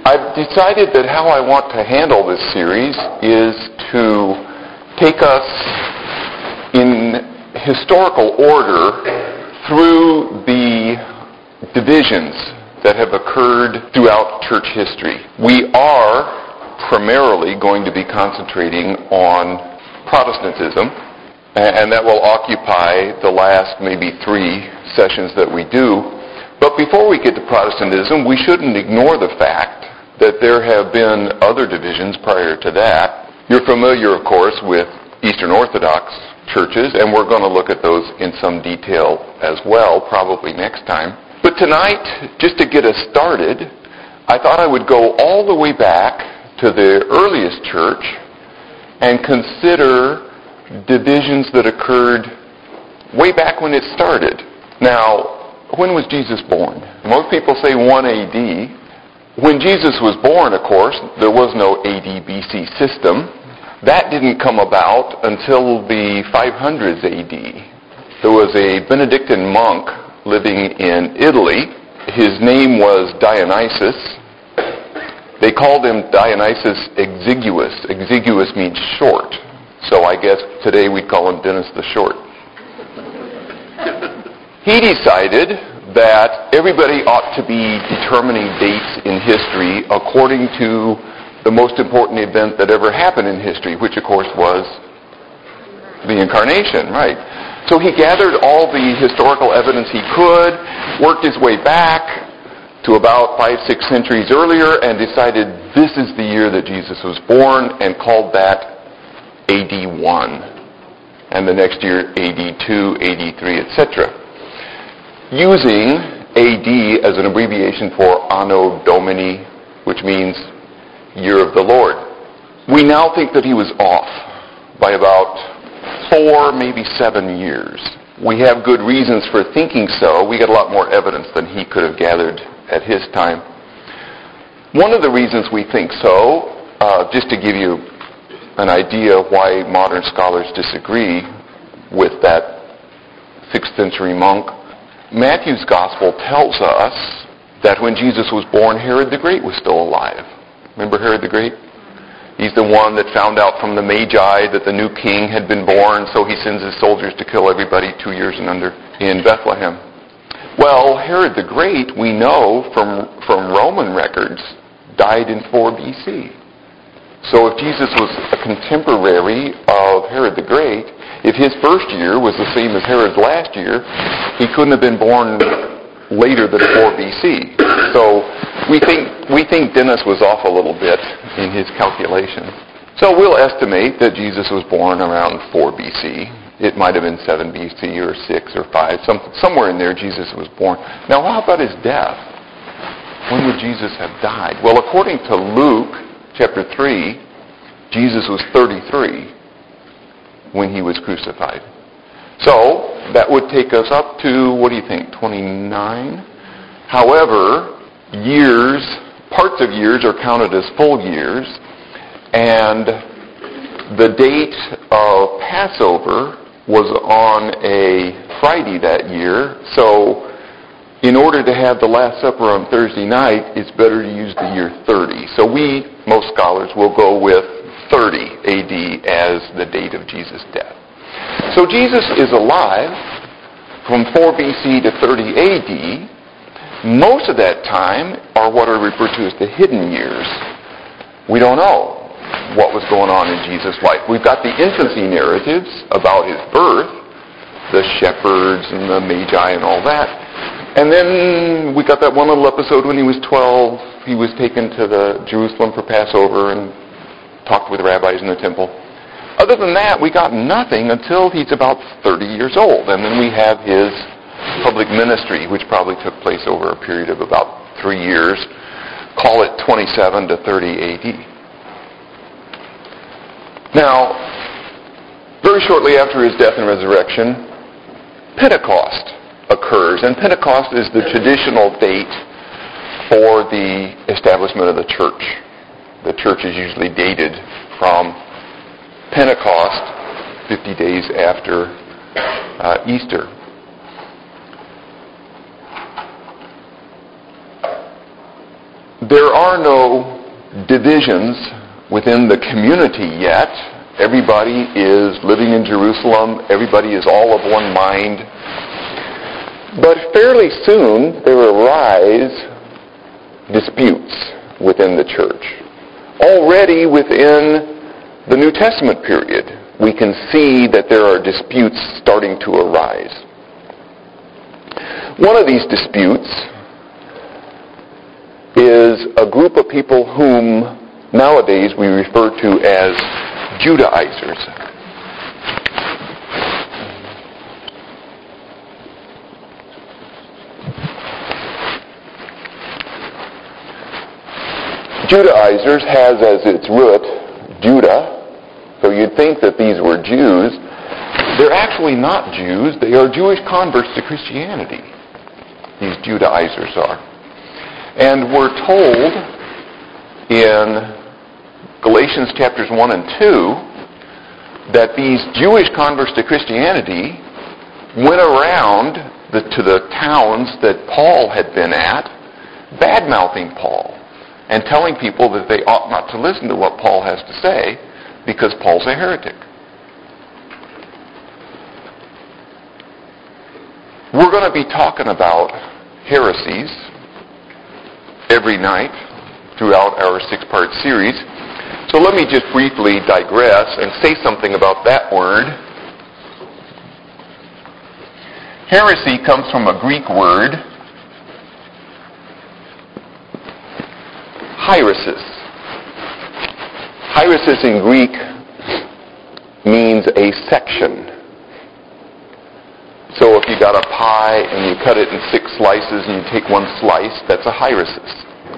I've decided that how I want to handle this series is to take us in historical order through the divisions that have occurred throughout church history. We are primarily going to be concentrating on Protestantism, and that will occupy the last maybe 3 sessions that we do. But before we get to Protestantism, we shouldn't ignore the fact that there have been other divisions prior to that. You're familiar, of course, with Eastern Orthodox churches, and we're going to look at those in some detail as well, probably next time. But tonight, just to get us started, I thought I would go all the way back to the earliest church and consider divisions that occurred way back when it started. Now, when was Jesus born? Most people say 1 AD. When Jesus was born, of course, there was no AD-BC system. That didn't come about until the 500s AD. There was a Benedictine monk living in Italy. His name was Dionysius. They called him Dionysius Exiguus. Exiguus means short. So I guess today we'd call him Dennis the Short. He decided that everybody ought to be determining dates in history according to the most important event that ever happened in history, which of course was the Incarnation, right? So he gathered all the historical evidence he could, worked his way back to about 5-6 centuries earlier, and decided this is the year that Jesus was born, and called that AD 1. And the next year AD 2, AD 3, etc. Using AD as an abbreviation for Anno Domini, which means Year of the Lord. We now think that he was off by about 4, maybe 7 years. We have good reasons for thinking so. We got a lot more evidence than he could have gathered at his time. One of the reasons we think so, just to give you an idea of why modern scholars disagree with that 6th century monk, Matthew's Gospel tells us that when Jesus was born, Herod the Great was still alive. Remember Herod the Great? He's the one that found out from the Magi that the new king had been born, so he sends his soldiers to kill everybody 2 years and under in Bethlehem. Well, Herod the Great, we know from Roman records, died in 4 BC. So if Jesus was a contemporary of Herod the Great, if his first year was the same as Herod's last year, he couldn't have been born later than 4 BC. So we think Dennis was off a little bit in his calculation. So we'll estimate that Jesus was born around 4 BC. It might have been 7 BC or 6 or 5. Somewhere in there Jesus was born. Now how about his death? When would Jesus have died? Well, according to Luke chapter 3, Jesus was 33 when he was crucified. So that would take us up to, what do you think, 29? However, years, parts of years are counted as full years, and the date of Passover was on a Friday that year, so in order to have the Last Supper on Thursday night, it's better to use the year 30. So most scholars, will go with 30 AD as the date of Jesus' death. So Jesus is alive from 4 BC to 30 AD. Most of that time are what are referred to as the hidden years. We don't know what was going on in Jesus' life. We've got the infancy narratives about his birth, the shepherds and the Magi and all that. And then we got that one little episode when he was 12. He was taken to Jerusalem for Passover and talked with rabbis in the temple. Other than that, we got nothing until he's about 30 years old. And then we have his public ministry, which probably took place over a period of about 3 years. Call it 27 to 30 AD. Now, very shortly after his death and resurrection, Pentecost occurs. And Pentecost is the traditional date for the establishment of the church. The church is usually dated from Pentecost, 50 days after Easter. There are no divisions within the community yet. Everybody is living in Jerusalem. Everybody is all of one mind. But fairly soon there arise disputes within the church. Already within the New Testament period, we can see that there are disputes starting to arise. One of these disputes is a group of people whom nowadays we refer to as Judaizers. Judaizers has as its root Judah, so you'd think that these were Jews. They're actually not Jews. They are Jewish converts to Christianity. These Judaizers are. And we're told in Galatians chapters 1 and 2 that these Jewish converts to Christianity went around to the towns that Paul had been at, bad-mouthing Paul and telling people that they ought not to listen to what Paul has to say because Paul's a heretic. We're going to be talking about heresies every night throughout our 6-part series. So let me just briefly digress and say something about that word. Heresy comes from a Greek word, hieresis. Hieresis in Greek means a section. So if you got a pie and you cut it in 6 slices and you take one slice, that's a hieresis.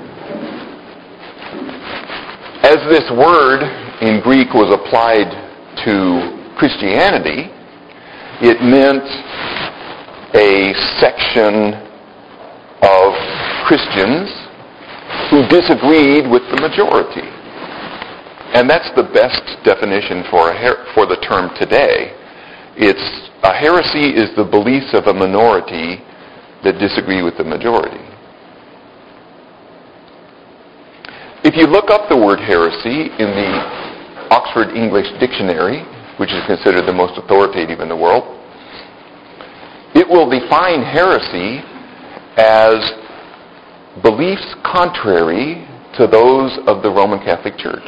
As this word in Greek was applied to Christianity, it meant a section of Christians who disagreed with the majority. And that's the best definition for the term today. A heresy is the beliefs of a minority that disagree with the majority. If you look up the word heresy in the Oxford English Dictionary, which is considered the most authoritative in the world, it will define heresy as beliefs contrary to those of the Roman Catholic Church.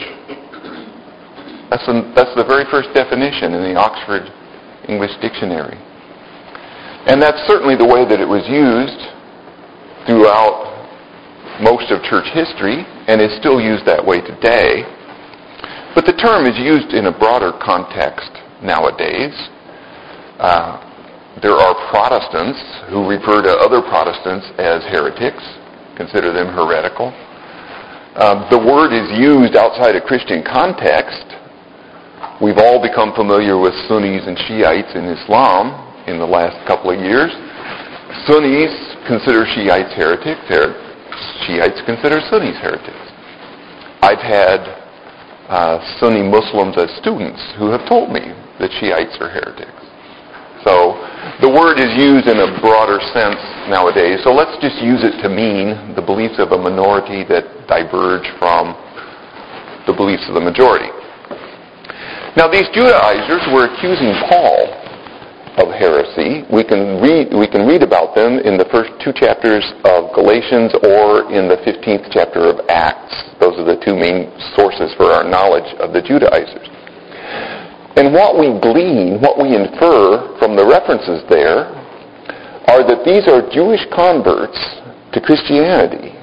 That's the very first definition in the Oxford English Dictionary. And that's certainly the way that it was used throughout most of church history, and is still used that way today. But the term is used in a broader context nowadays. There are Protestants who refer to other Protestants as heretics, consider them heretical. The word is used outside a Christian context. We've all become familiar with Sunnis and Shiites in Islam in the last couple of years. Sunnis consider Shiites heretics. Shiites consider Sunnis heretics. I've had Sunni Muslims as students who have told me that Shiites are heretics. So the word is used in a broader sense nowadays. So let's just use it to mean the beliefs of a minority that diverge from the beliefs of the majority. Now these Judaizers were accusing Paul of heresy. We can read about them in the first 2 chapters of Galatians or in the 15th chapter of Acts. Those are the 2 main sources for our knowledge of the Judaizers. And what we glean, what we infer from the references there, are that these are Jewish converts to Christianity.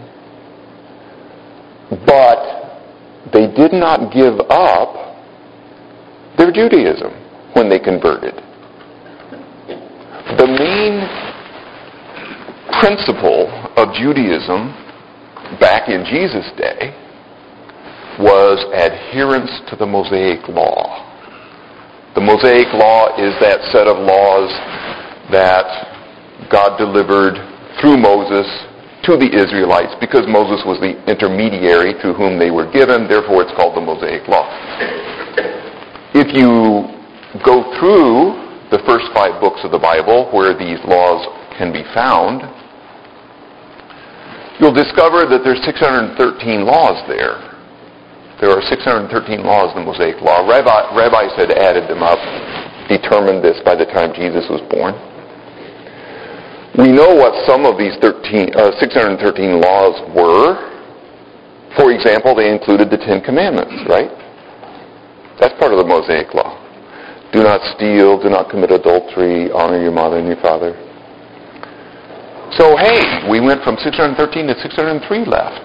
But they did not give up their Judaism when they converted. The main principle of Judaism back in Jesus' day was adherence to the Mosaic Law. The Mosaic Law is that set of laws that God delivered through Moses to the Israelites because Moses was the intermediary through whom they were given. Therefore, it's called the Mosaic Law. If you go through the first 5 books of the Bible where these laws can be found, you'll discover that there's 613 laws there. There are 613 laws in the Mosaic Law. Rabbis had added them up, determined this by the time Jesus was born. We know what some of these 613 laws were. For example, they included the Ten Commandments, right? That's part of the Mosaic Law. Do not steal, do not commit adultery, honor your mother and your father. So, hey, we went from 613 to 603 left.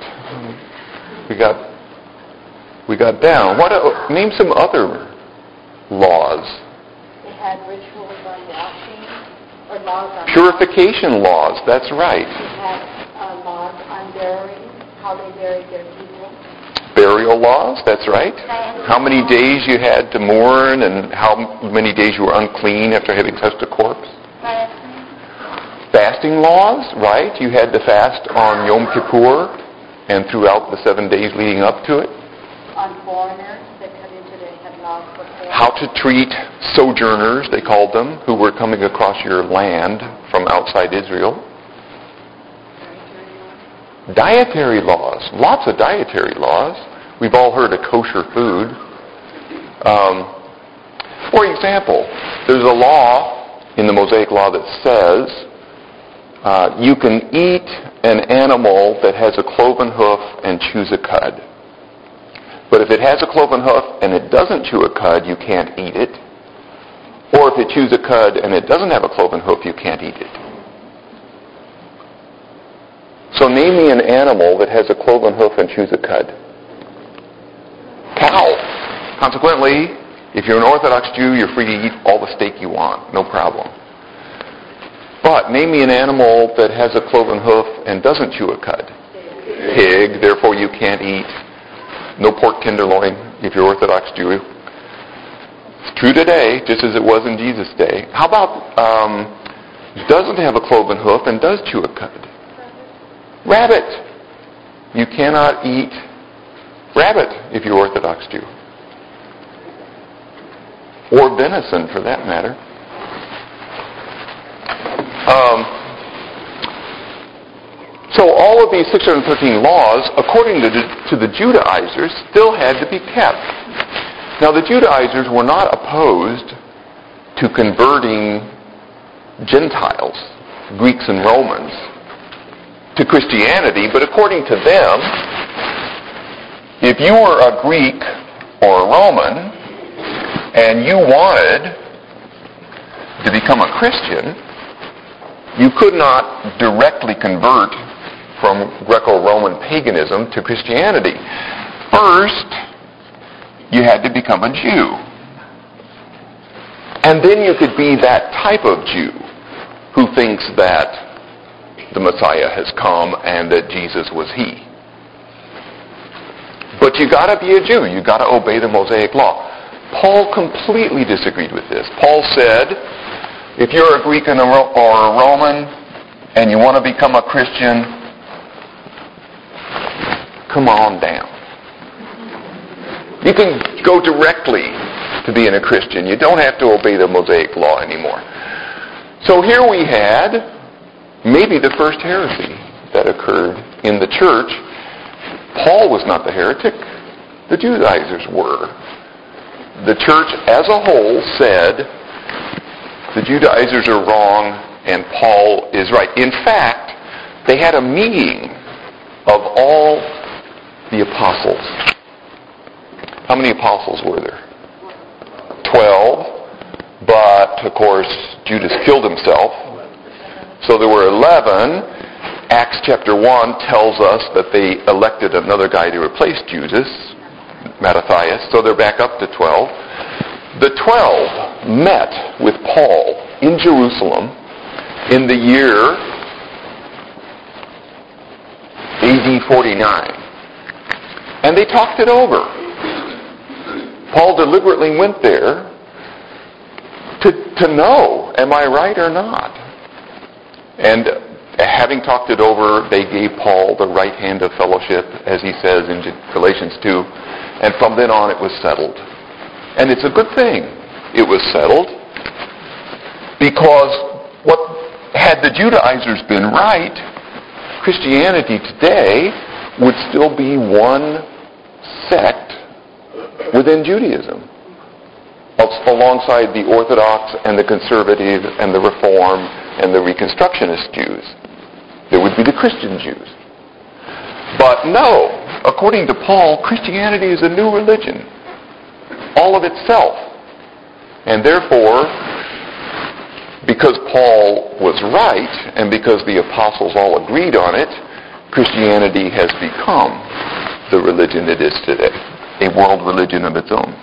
We got down. Name some other laws. They had rituals on washing, or laws on purification laws, that's right. They had laws on burying, how they buried their people. Burial laws, that's right. How many days you had to mourn and how many days you were unclean after having touched a corpse. Fasting laws, right? You had to fast on Yom Kippur and throughout the 7 days leading up to it. On foreigners that come into, they had laws for foreigners. How to treat sojourners, they called them, who were coming across your land from outside Israel. Dietary laws, lots of dietary laws. We've all heard of kosher food. For example, there's a law in the Mosaic Law that says you can eat an animal that has a cloven hoof and chews a cud. But if it has a cloven hoof and it doesn't chew a cud, you can't eat it. Or if it chews a cud and it doesn't have a cloven hoof, you can't eat it. So name me an animal that has a cloven hoof and chews a cud. Cow. Consequently, if you're an Orthodox Jew, you're free to eat all the steak you want. No problem. But name me an animal that has a cloven hoof and doesn't chew a cud. Pig. Therefore, you can't eat. No pork tenderloin if you're Orthodox Jew. It's true today, just as it was in Jesus' day. How about doesn't have a cloven hoof and does chew a cud? Rabbit. You cannot eat rabbit if you're Orthodox Jew. Or venison, for that matter. So all of these 613 laws, according to the Judaizers, still had to be kept. Now the Judaizers were not opposed to converting Gentiles, Greeks and Romans, to Christianity, but according to them, if you were a Greek or a Roman and you wanted to become a Christian, you could not directly convert from Greco-Roman paganism to Christianity. First, you had to become a Jew. And then you could be that type of Jew who thinks that the Messiah has come and that Jesus was he. But you got to be a Jew. You got to obey the Mosaic Law. Paul completely disagreed with this. Paul said, if you're a Greek or a Roman and you want to become a Christian, come on down. You can go directly to being a Christian. You don't have to obey the Mosaic Law anymore. So here we had maybe the first heresy that occurred in the church. Paul was not the heretic. The Judaizers were. The church as a whole said the Judaizers are wrong and Paul is right. In fact, they had a meeting of all the apostles. How many apostles were there? 12. But, of course, Judas killed himself. So there were 11. Acts chapter 1 tells us that they elected another guy to replace Judas, Mattathias. So they're back up to 12. The 12 met with Paul in Jerusalem in the year AD 49. And they talked it over. Paul deliberately went there to know, am I right or not? And having talked it over, they gave Paul the right hand of fellowship, as he says in Galatians 2. And from then on, it was settled. And it's a good thing it was settled, because what had the Judaizers been right, Christianity today would still be one sect within Judaism, alongside the Orthodox and the Conservative and the Reform and the Reconstructionist Jews. There would be the Christian Jews. But no, according to Paul, Christianity is a new religion, all of itself. And therefore, because Paul was right, and because the apostles all agreed on it, Christianity has become the religion it is today, a world religion of its own.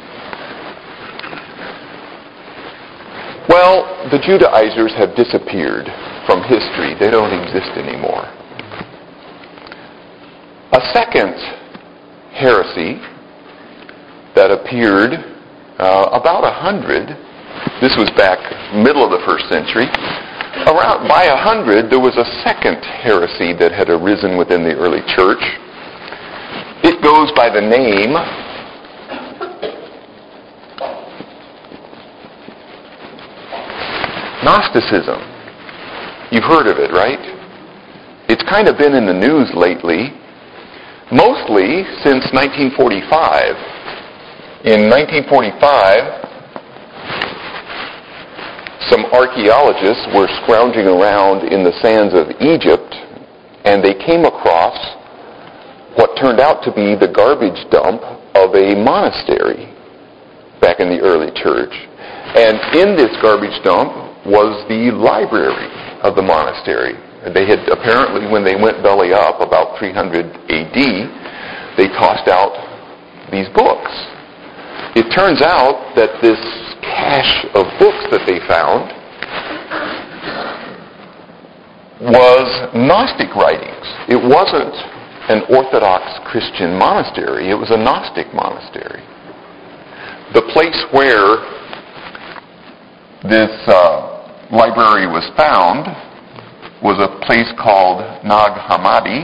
Well, the Judaizers have disappeared from history. They don't exist anymore. A second heresy that appeared about 100, this was back middle of the first century, around by 100 there was a second heresy that had arisen within the early church. It goes by the name Gnosticism. You've heard of it, right? It's kind of been in the news lately, mostly since 1945. In 1945, some archaeologists were scrounging around in the sands of Egypt, and they came across what turned out to be the garbage dump of a monastery back in the early church. And in this garbage dump was the library of the monastery. They had apparently, when they went belly up about 300 AD, they tossed out these books. It turns out that this cache of books that they found was Gnostic writings. It wasn't an Orthodox Christian monastery. It was a Gnostic monastery. The place where this library was found was a place called Nag Hammadi,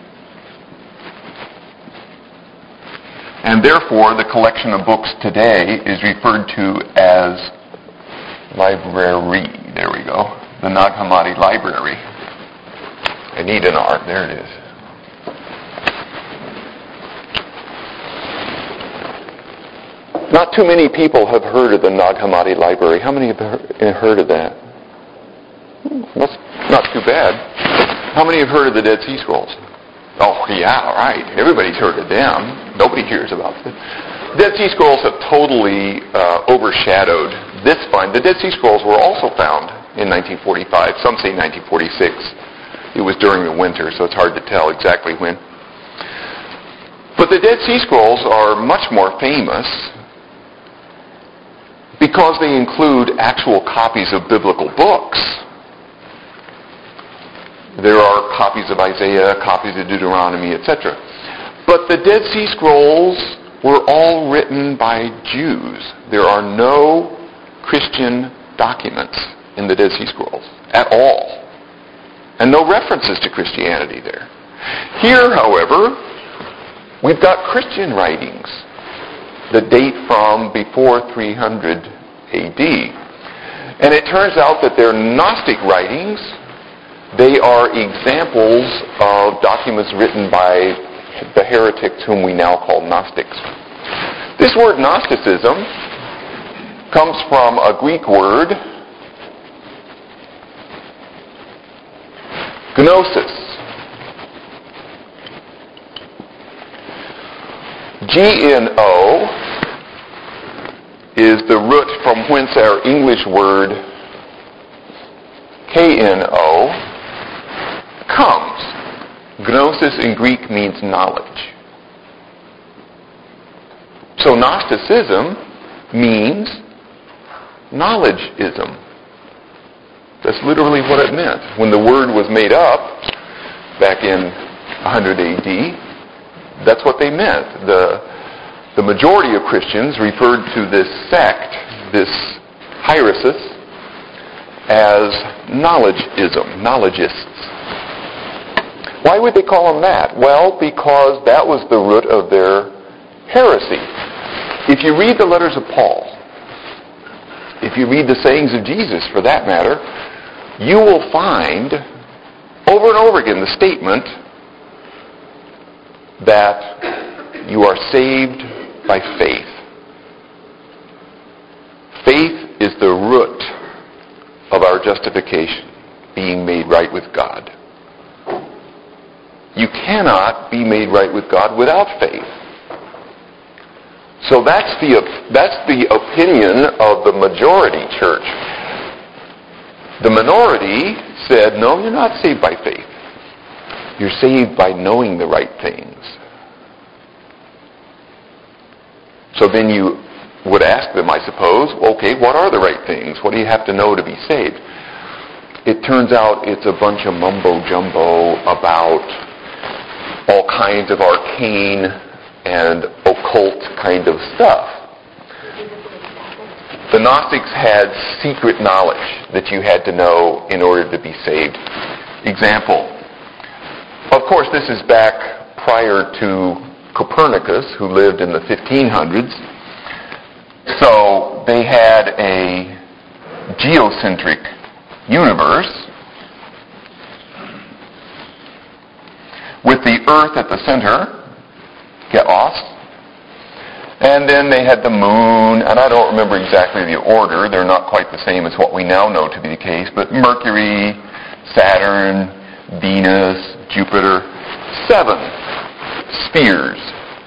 and therefore the collection of books today is referred to as library. There we go. The Nag Hammadi Library. I need an R. There it is. Not too many people have heard of the Nag Hammadi Library. How many have heard of that? That's not too bad. How many have heard of the Dead Sea Scrolls? Oh, yeah, right. Everybody's heard of them. Nobody hears about them. Dead Sea Scrolls have totally overshadowed this find. The Dead Sea Scrolls were also found in 1945. Some say 1946. It was during the winter, so it's hard to tell exactly when. But the Dead Sea Scrolls are much more famous because they include actual copies of biblical books. There are copies of Isaiah, copies of Deuteronomy, etc. But the Dead Sea Scrolls were all written by Jews. There are no Christian documents in the Dead Sea Scrolls at all. And no references to Christianity there. Here, however, we've got Christian writings that date from before 300 AD. And it turns out that they're Gnostic writings. They are examples of documents written by the heretics whom we now call Gnostics. This word Gnosticism comes from a Greek word, gnosis. G-N-O is the root from whence our English word K-N-O comes. Gnosis in Greek means knowledge. So Gnosticism means knowledgeism. That's literally what it meant. When the word was made up back in 100 AD, that's what they meant. The majority of Christians referred to this sect, this hieresis, as knowledgeism, knowledgists. Why would they call them that? Well, because that was the root of their heresy. If you read the letters of Paul, if you read the sayings of Jesus for that matter, you will find over and over again the statement that you are saved by faith. Faith is the root of our justification, being made right with God. You cannot be made right with God without faith. So that's the opinion of the majority church. The minority said, no, you're not saved by faith. You're saved by knowing the right things. So then you would ask them, I suppose, okay, what are the right things? What do you have to know to be saved? It turns out it's a bunch of mumbo-jumbo about all kinds of arcane and occult kind of stuff. The Gnostics had secret knowledge that you had to know in order to be saved. Example. Of course, this is back prior to Copernicus, who lived in the 1500s. So they had a geocentric universe with the Earth at the center, Geos, and then they had the moon, and I don't remember exactly the order. They're not quite the same as what we now know to be the case, but Mercury, Saturn, Venus, Jupiter, 7 spheres.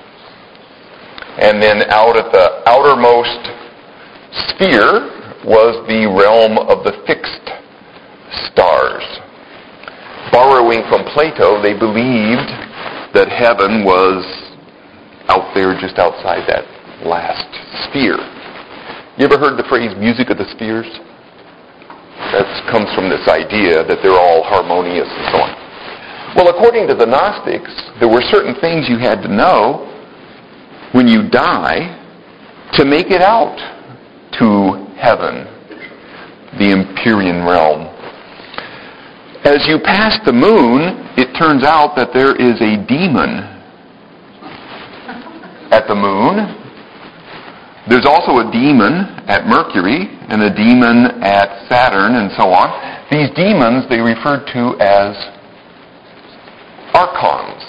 And then out at the outermost sphere was the realm of the fixed stars. Borrowing from Plato, they believed that heaven was out there just outside that last sphere. You ever heard the phrase music of the spheres? That comes from this idea that they're all harmonious and so on. Well, according to the Gnostics, there were certain things you had to know when you die to make it out to heaven, the Empyrean realm. As you pass the moon, it turns out that there is a demon at the moon. There's also a demon at Mercury and a demon at Saturn and so on. These demons they referred to as archons.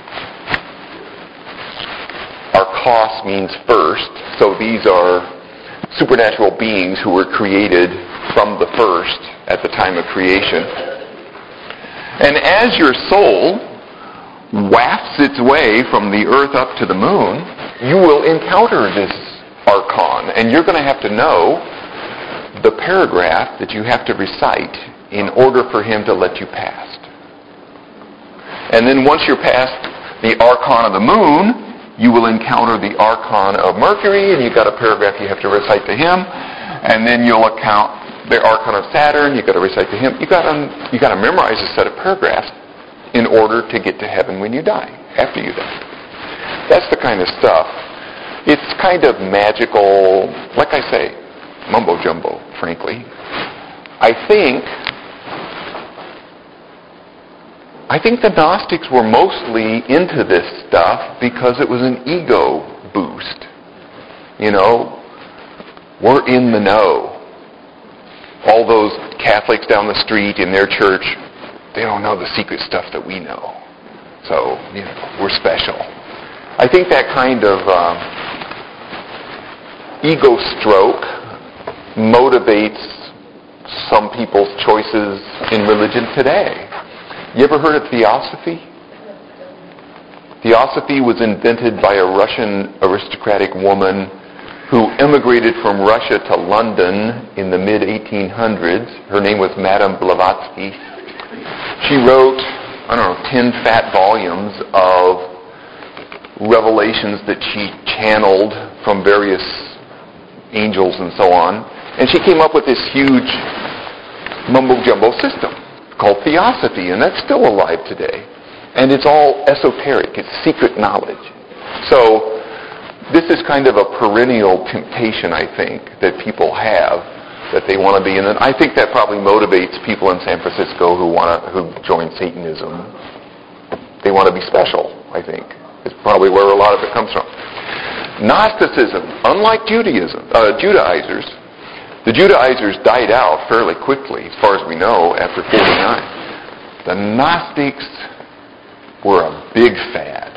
Archos means first, so these are supernatural beings who were created from the first at the time of creation. And as your soul wafts its way from the earth up to the moon, you will encounter this archon, and you're going to have to know the paragraph that you have to recite in order for him to let you pass. And then once you're past the archon of the moon, you will encounter the archon of Mercury, and you've got a paragraph you have to recite to him, and then you'll account the archon of Saturn, you've got to recite to him. You've got to memorize a set of paragraphs in order to get to heaven when you die, after you die. That's the kind of stuff. It's kind of magical, like I say, mumbo-jumbo, frankly. I think the Gnostics were mostly into this stuff because it was an ego boost. You know, we're in the know. All those Catholics down the street in their church, they don't know the secret stuff that we know. So, you know, we're special. I think that kind of ego stroke motivates some people's choices in religion today. You ever heard of Theosophy? Theosophy was invented by a Russian aristocratic woman who immigrated from Russia to London in the mid-1800s. Her name was Madame Blavatsky. She wrote, 10 fat volumes of revelations that she channeled from various angels and so on. And she came up with this huge mumbo-jumbo system called Theosophy, and that's still alive today. And it's all esoteric. It's secret knowledge. So this is kind of a perennial temptation, I think, that people have, that they want to be. And then I think that probably motivates people in San Francisco who join Satanism. They want to be special, I think. It's probably where a lot of it comes from. Gnosticism, unlike Judaizers, the Judaizers died out fairly quickly, as far as we know, after 49. The Gnostics were a big fad.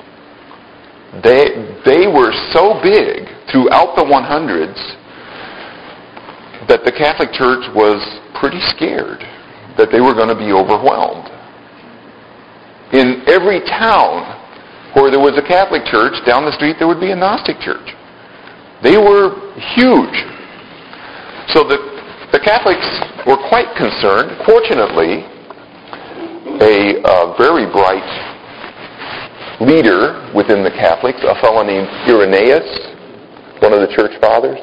They were so big throughout the 100s that the Catholic Church was pretty scared that they were going to be overwhelmed. In every town where there was a Catholic church, down the street there would be a Gnostic church. They were huge. So the Catholics were quite concerned. Fortunately, a very bright leader within the Catholics, a fellow named Irenaeus, one of the church fathers,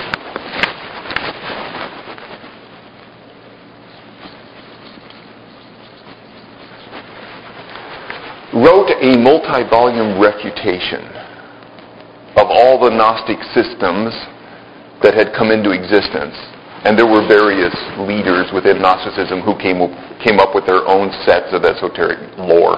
wrote a multi-volume refutation of all the Gnostic systems that had come into existence. And there were various leaders within Gnosticism who came up with their own sets of esoteric lore.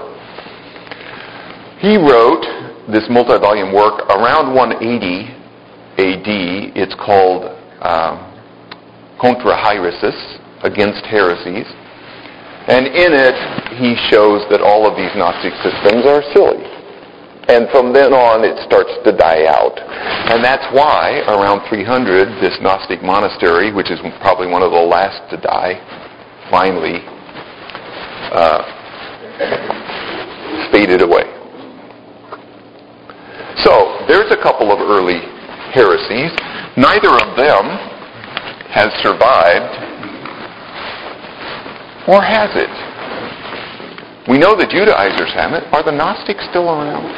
He wrote this multi-volume work around 180 AD. It's called Contra Haeresis, Against Heresies. And in it, he shows that all of these Gnostic systems are silly. And from then on, it starts to die out. And that's why, around 300, this Gnostic monastery, which is probably one of the last to die, finally faded away. So, there's a couple of early heresies. Neither of them has survived, or has it? We know the Judaizers haven't. Are the Gnostics still around?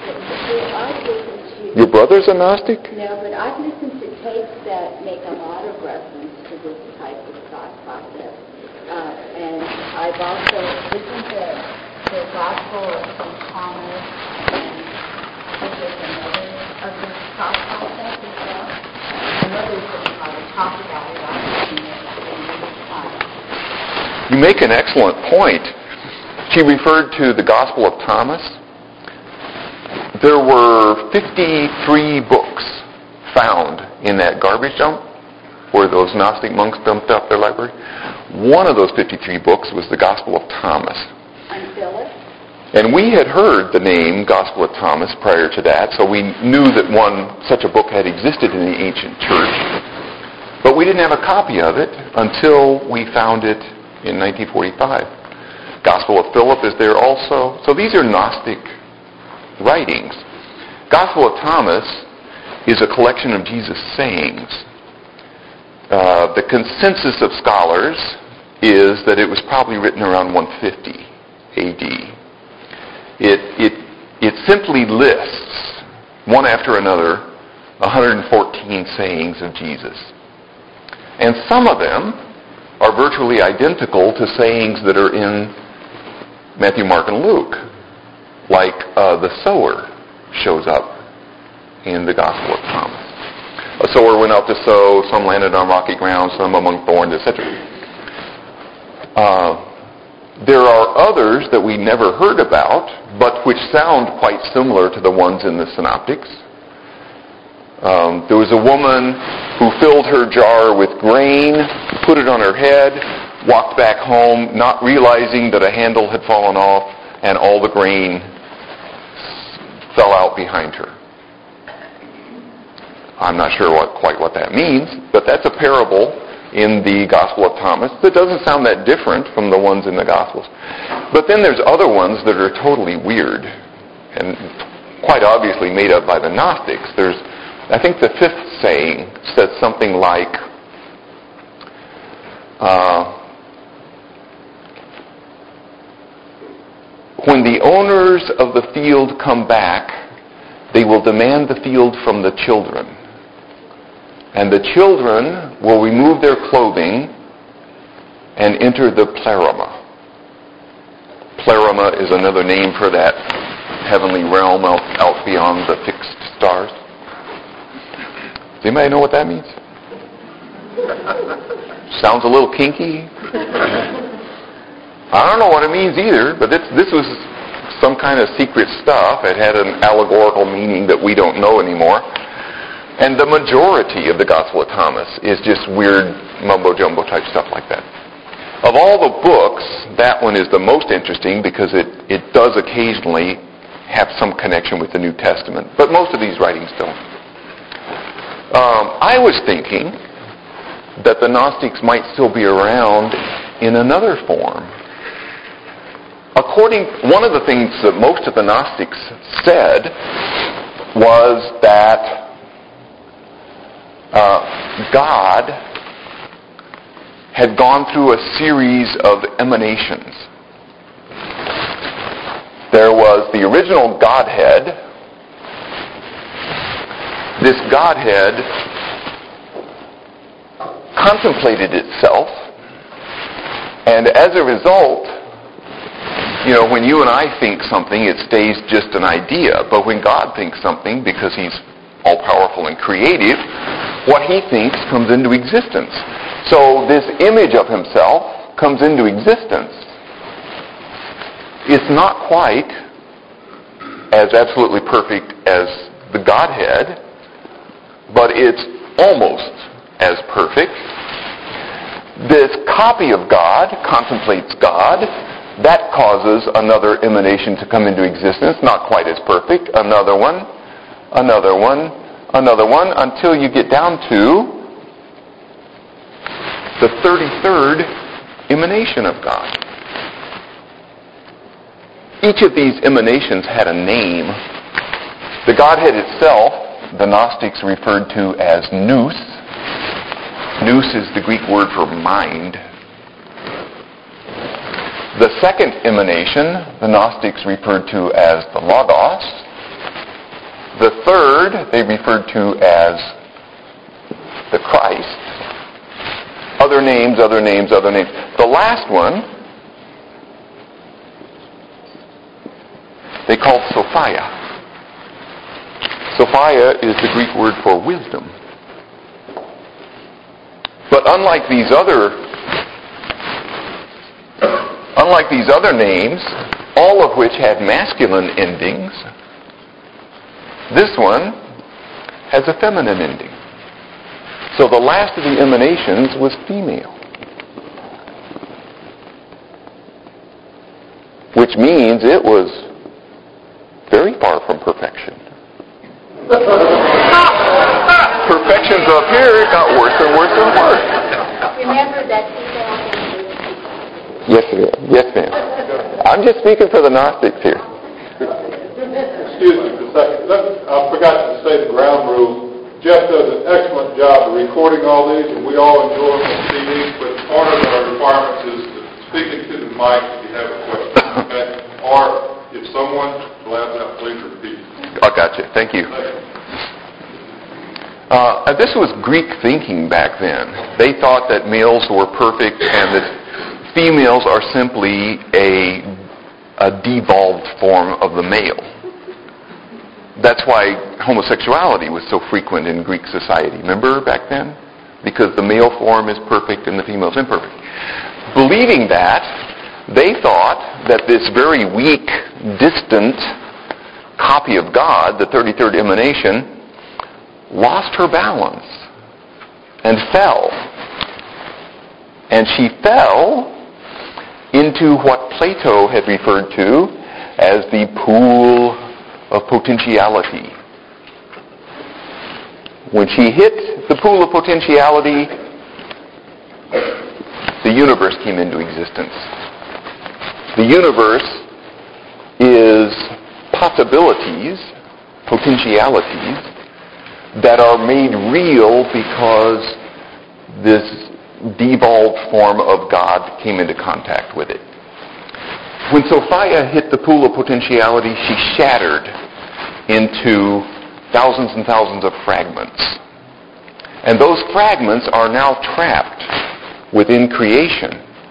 Your brother's a Gnostic? No, but I've listened to tapes that make a lot of reference to this type of thought process. And I've also listened to the Gospel of St. Thomas and there's another of this thought process as well. And others that probably talk about it. I've listened to that many times. You make an excellent point. She referred to the Gospel of Thomas. There were 53 books found in that garbage dump where those Gnostic monks dumped up their library. One of those 53 books was the Gospel of Thomas. And Philip? And we had heard the name Gospel of Thomas prior to that, so we knew that such a book had existed in the ancient church. But we didn't have a copy of it until we found it in 1945. Gospel of Philip is there also. So these are Gnostic writings. Gospel of Thomas is a collection of Jesus' sayings. The consensus of scholars is that it was probably written around 150 AD. It simply lists, one after another, 114 sayings of Jesus. And some of them are virtually identical to sayings that are in Matthew, Mark, and Luke. Like the sower shows up in the Gospel of Thomas. A sower went out to sow, some landed on rocky ground, some among thorns, etc. There are others that we never heard about, but which sound quite similar to the ones in the Synoptics. There was a woman who filled her jar with grain, put it on her head, walked back home, not realizing that a handle had fallen off, and all the grain fell out behind her. I'm not sure quite what that means, but that's a parable in the Gospel of Thomas that doesn't sound that different from the ones in the Gospels. But then there's other ones that are totally weird and quite obviously made up by the Gnostics. I think the fifth saying says something like, when the owners of the field come back, they will demand the field from the children. And the children will remove their clothing and enter the pleroma. Pleroma is another name for that heavenly realm out beyond the fixed stars. Does anybody know what that means? Sounds a little kinky. I don't know what it means either, but this was some kind of secret stuff. It had an allegorical meaning that we don't know anymore. And the majority of the Gospel of Thomas is just weird mumbo-jumbo type stuff like that. Of all the books, that one is the most interesting because it does occasionally have some connection with the New Testament, but most of these writings don't. I was thinking that the Gnostics might still be around in another form. One of the things that most of the Gnostics said was that God had gone through a series of emanations. There was the original Godhead. This Godhead contemplated itself, and as a result, when you and I think something, it stays just an idea. But when God thinks something, because He's all-powerful and creative, what He thinks comes into existence. So this image of Himself comes into existence. It's not quite as absolutely perfect as the Godhead, but it's almost as perfect. This copy of God contemplates God. That causes another emanation to come into existence, not quite as perfect. Another one, until you get down to the 33rd emanation of God. Each of these emanations had a name. The Godhead itself, the Gnostics referred to as nous. Nous is the Greek word for mind. The second emanation, the Gnostics referred to as the Logos. The third, they referred to as the Christ. Other names. The last one, they called Sophia. Sophia is the Greek word for wisdom. But unlike these other names, all of which had masculine endings, this one has a feminine ending. So the last of the emanations was female. Which means it was very far from perfection. Perfection's up here, it got worse and worse and worse. Remember that female Yes, ma'am. I'm just speaking for the Gnostics here. Excuse me for a second. I forgot to say the ground rules. Jeff does an excellent job of recording all these, and we all enjoy them on CDs, but part of our requirements is speaking to the mic if you have a question. Okay? Or if someone laughs out, please repeat. I got you. Thank you. This was Greek thinking back then. They thought that males were perfect and that females are simply a devolved form of the male. That's why homosexuality was so frequent in Greek society. Remember back then? Because the male form is perfect and the female is imperfect. Believing that, they thought that this very weak, distant copy of God, the 33rd emanation, lost her balance and fell. And she fell into what Plato had referred to as the pool of potentiality. When she hit the pool of potentiality, the universe came into existence. The universe is possibilities, potentialities, that are made real because this devolved form of God came into contact with it. When Sophia hit the pool of potentiality, she shattered into thousands and thousands of fragments. And those fragments are now trapped within creation.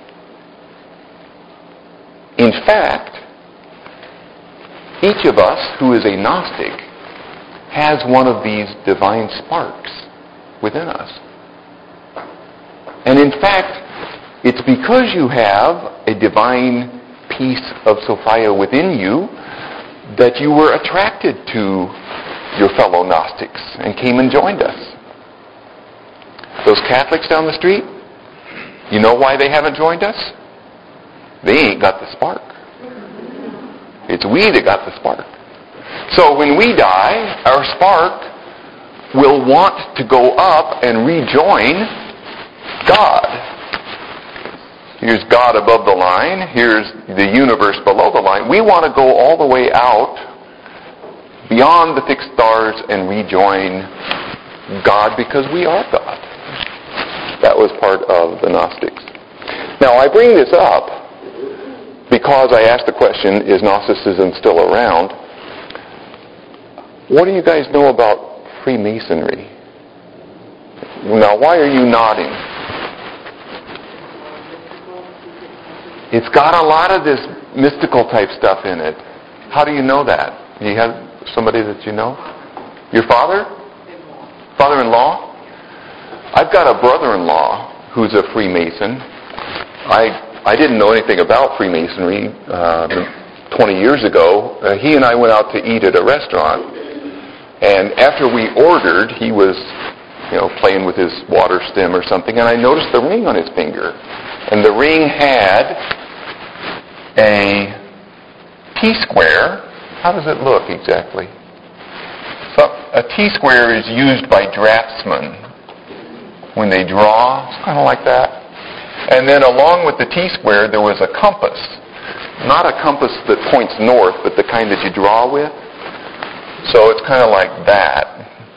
In fact, each of us who is a Gnostic has one of these divine sparks within us. And in fact, it's because you have a divine piece of Sophia within you that you were attracted to your fellow Gnostics and came and joined us. Those Catholics down the street, You know why they haven't joined us? They ain't got the spark. It's we that got the spark. So when we die, our spark will want to go up and rejoin God. Here's God above the line. Here's the universe below the line. We want to go all the way out beyond the fixed stars and rejoin God because we are God. That was part of the Gnostics. Now, I bring this up because I asked the question, is Gnosticism still around? What do you guys know about Freemasonry? Now, why are you nodding? It's got a lot of this mystical type stuff in it. How do you know that? Do you have somebody that you know? Your father? Father-in-law? I've got a brother-in-law who's a Freemason. I didn't know anything about Freemasonry 20 years ago. He and I went out to eat at a restaurant, and after we ordered, he was playing with his water stem or something, and I noticed the ring on his finger. And the ring had a T-square. How does it look exactly? So a T-square is used by draftsmen when they draw. It's kind of like that. And then along with the T-square, there was a compass. Not a compass that points north, but the kind that you draw with. So it's kind of like that.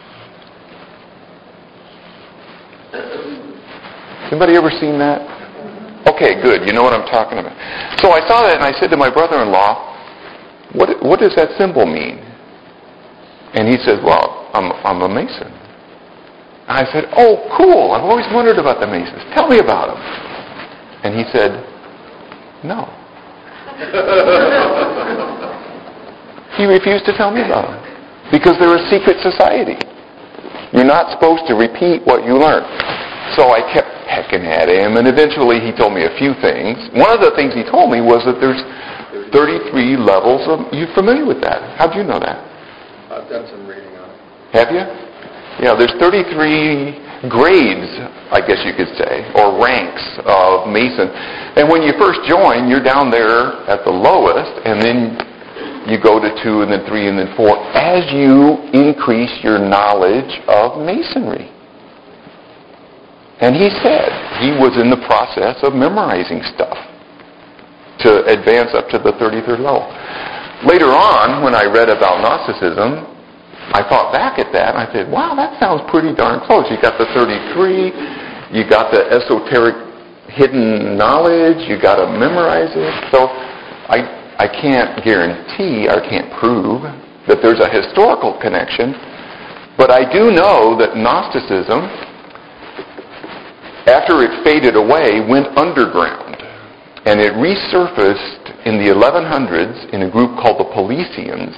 Anybody ever seen that? Okay, good. You know what I'm talking about. So I saw that and I said to my brother-in-law, what does that symbol mean? And he said, well, I'm a Mason. I said, oh, cool. I've always wondered about the Masons. Tell me about them. And he said, no. He refused to tell me about them. Because they're a secret society. You're not supposed to repeat what you learn. So I kept pecking at him, and eventually he told me a few things. One of the things he told me was that there's 33 levels of... You familiar with that? How'd you know that? I've done some reading on it. Have you? Yeah, there's 33 grades, I guess you could say, or ranks of Mason. And when you first join, you're down there at the lowest, and then you go to 2, and then 3, and then 4, as you increase your knowledge of Masonry. And he said he was in the process of memorizing stuff to advance up to the 33rd level. Later on, when I read about Gnosticism, I thought back at that, and I said, wow, that sounds pretty darn close. You got the 33, you got the esoteric hidden knowledge, you got to memorize it. So I can't guarantee, I can't prove that there's a historical connection, but I do know that Gnosticism, after it faded away, went underground. And it resurfaced in the 1100s in a group called the Paulicians,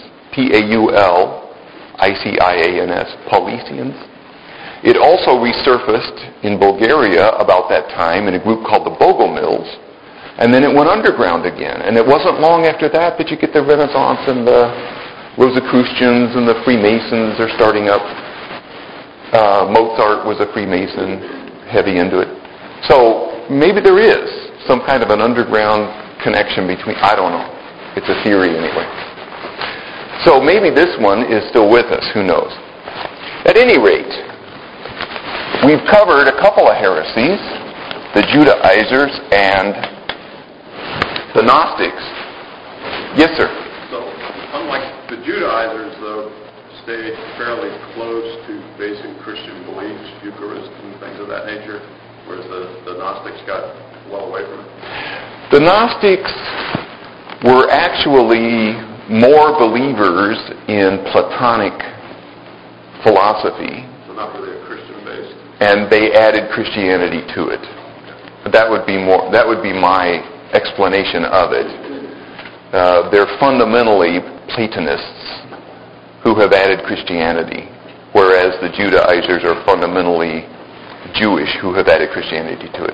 Paulicians, Paulicians. It also resurfaced in Bulgaria about that time in a group called the Bogomils. And then it went underground again. And it wasn't long after that you get the Renaissance and the Rosicrucians and the Freemasons are starting up. Mozart was a Freemason, heavy into it. So maybe there is some kind of an underground connection between, I don't know. It's a theory anyway. So maybe this one is still with us, who knows. At any rate, we've covered a couple of heresies, the Judaizers and the Gnostics. Yes, sir? So, unlike the Judaizers, though, stayed fairly close to basic Christian beliefs, Eucharist and things of that nature, whereas the Gnostics got well away from it. The Gnostics were actually more believers in Platonic philosophy. So not really a Christian-based. And they added Christianity to it. That would be my explanation of it. They're fundamentally Platonists who have added Christianity, whereas the Judaizers are fundamentally Jewish who have added Christianity to it.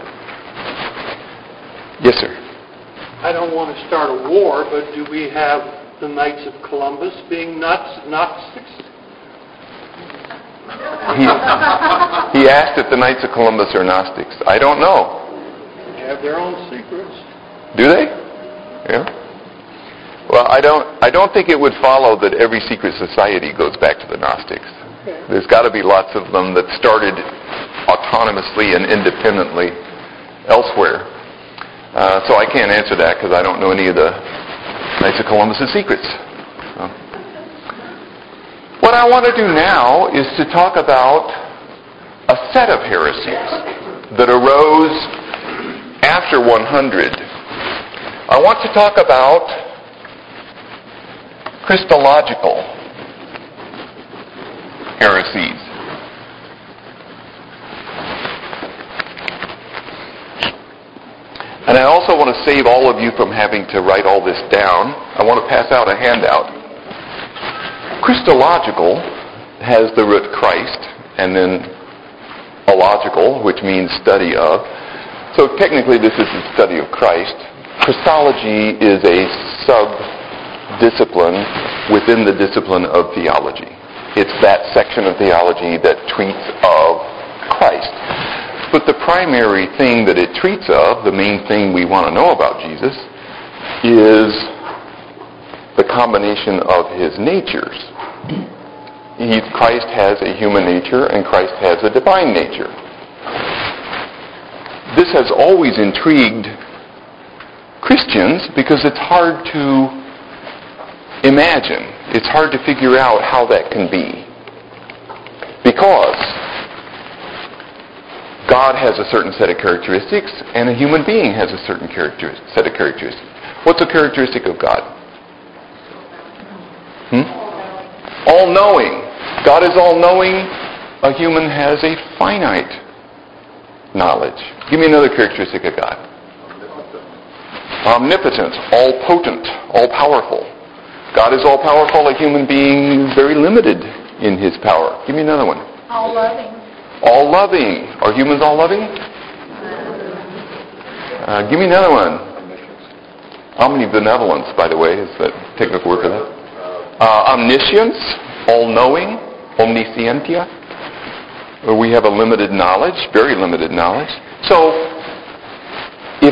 Yes, sir? I don't want to start a war, but do we have the Knights of Columbus being Gnostics? He asked if the Knights of Columbus are Gnostics. I don't know. have their own secrets. Do they? Yeah. Well, I don't think it would follow that every secret society goes back to the Gnostics. Okay. There's got to be lots of them that started autonomously and independently elsewhere. So I can't answer that because I don't know any of the Knights of Columbus' secrets. So. What I want to do now is to talk about a set of heresies that arose after 100. I want to talk about Christological heresies. And I also want to save all of you from having to write all this down. I want to pass out a handout. Christological has the root Christ, and then ological, which means study of. So technically this is the study of Christ. Christology is a sub-discipline within the discipline of theology. It's that section of theology that treats of Christ. But the primary thing that it treats of, the main thing we want to know about Jesus, is the combination of his natures. Christ has a human nature and Christ has a divine nature. This has always intrigued Christians because it's hard to imagine. It's hard to figure out how that can be. Because God has a certain set of characteristics and a human being has a certain set of characteristics. What's a characteristic of God? All-knowing. God is all-knowing. A human has a finite knowledge. Give me another characteristic of God. Omnipotent, all-potent, all-powerful. God is all-powerful. A human being is very limited in his power. Give me another one. All-loving. All-loving. Are humans all-loving? Give me another one. Omnibenevolence, by the way, is the technical word for that. Omniscience, all-knowing, omniscientia. We have a limited knowledge, very limited knowledge. So, if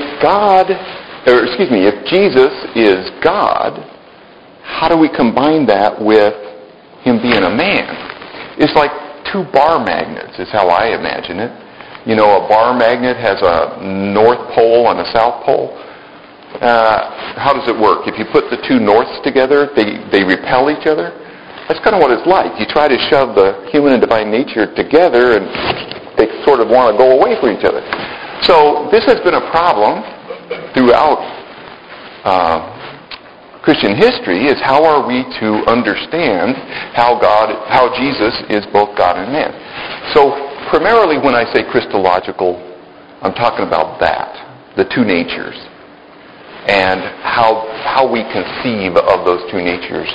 Jesus is God, how do we combine that with him being a man? It's like two bar magnets, is how I imagine it. You know, a bar magnet has a north pole and a south pole. How does it work? If you put the two norths together, they repel each other. That's kind of what it's like. You try to shove the human and divine nature together and they sort of want to go away from each other. So this has been a problem throughout Christian history, is how are we to understand how Jesus is both God and man. So primarily when I say Christological, I'm talking about that, the two natures, and how we conceive of those two natures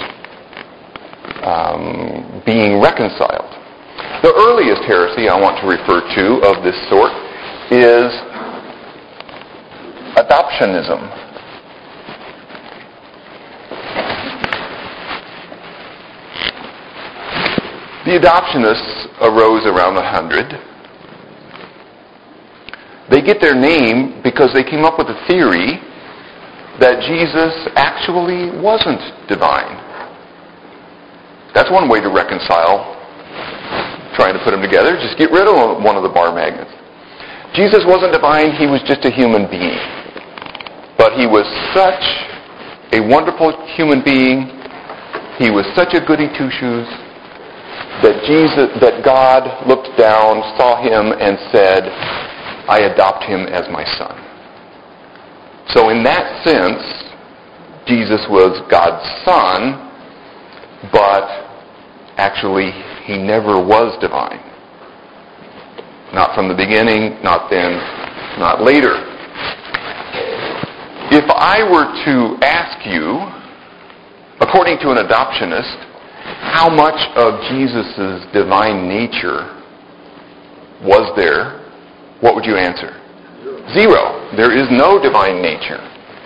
being reconciled. The earliest heresy I want to refer to of this sort is adoptionism. The adoptionists arose around 100. They get their name because they came up with a theory that Jesus actually wasn't divine. That's one way to reconcile trying to put them together. Just get rid of one of the bar magnets. Jesus wasn't divine, he was just a human being. But he was such a wonderful human being, he was such a goody two-shoes, that God looked down, saw him, and said, I adopt him as my son. So in that sense, Jesus was God's son, but actually he never was divine. Not from the beginning, not then, not later. If I were to ask you, according to an adoptionist, how much of Jesus' divine nature was there, what would you answer? 0. There is no divine nature.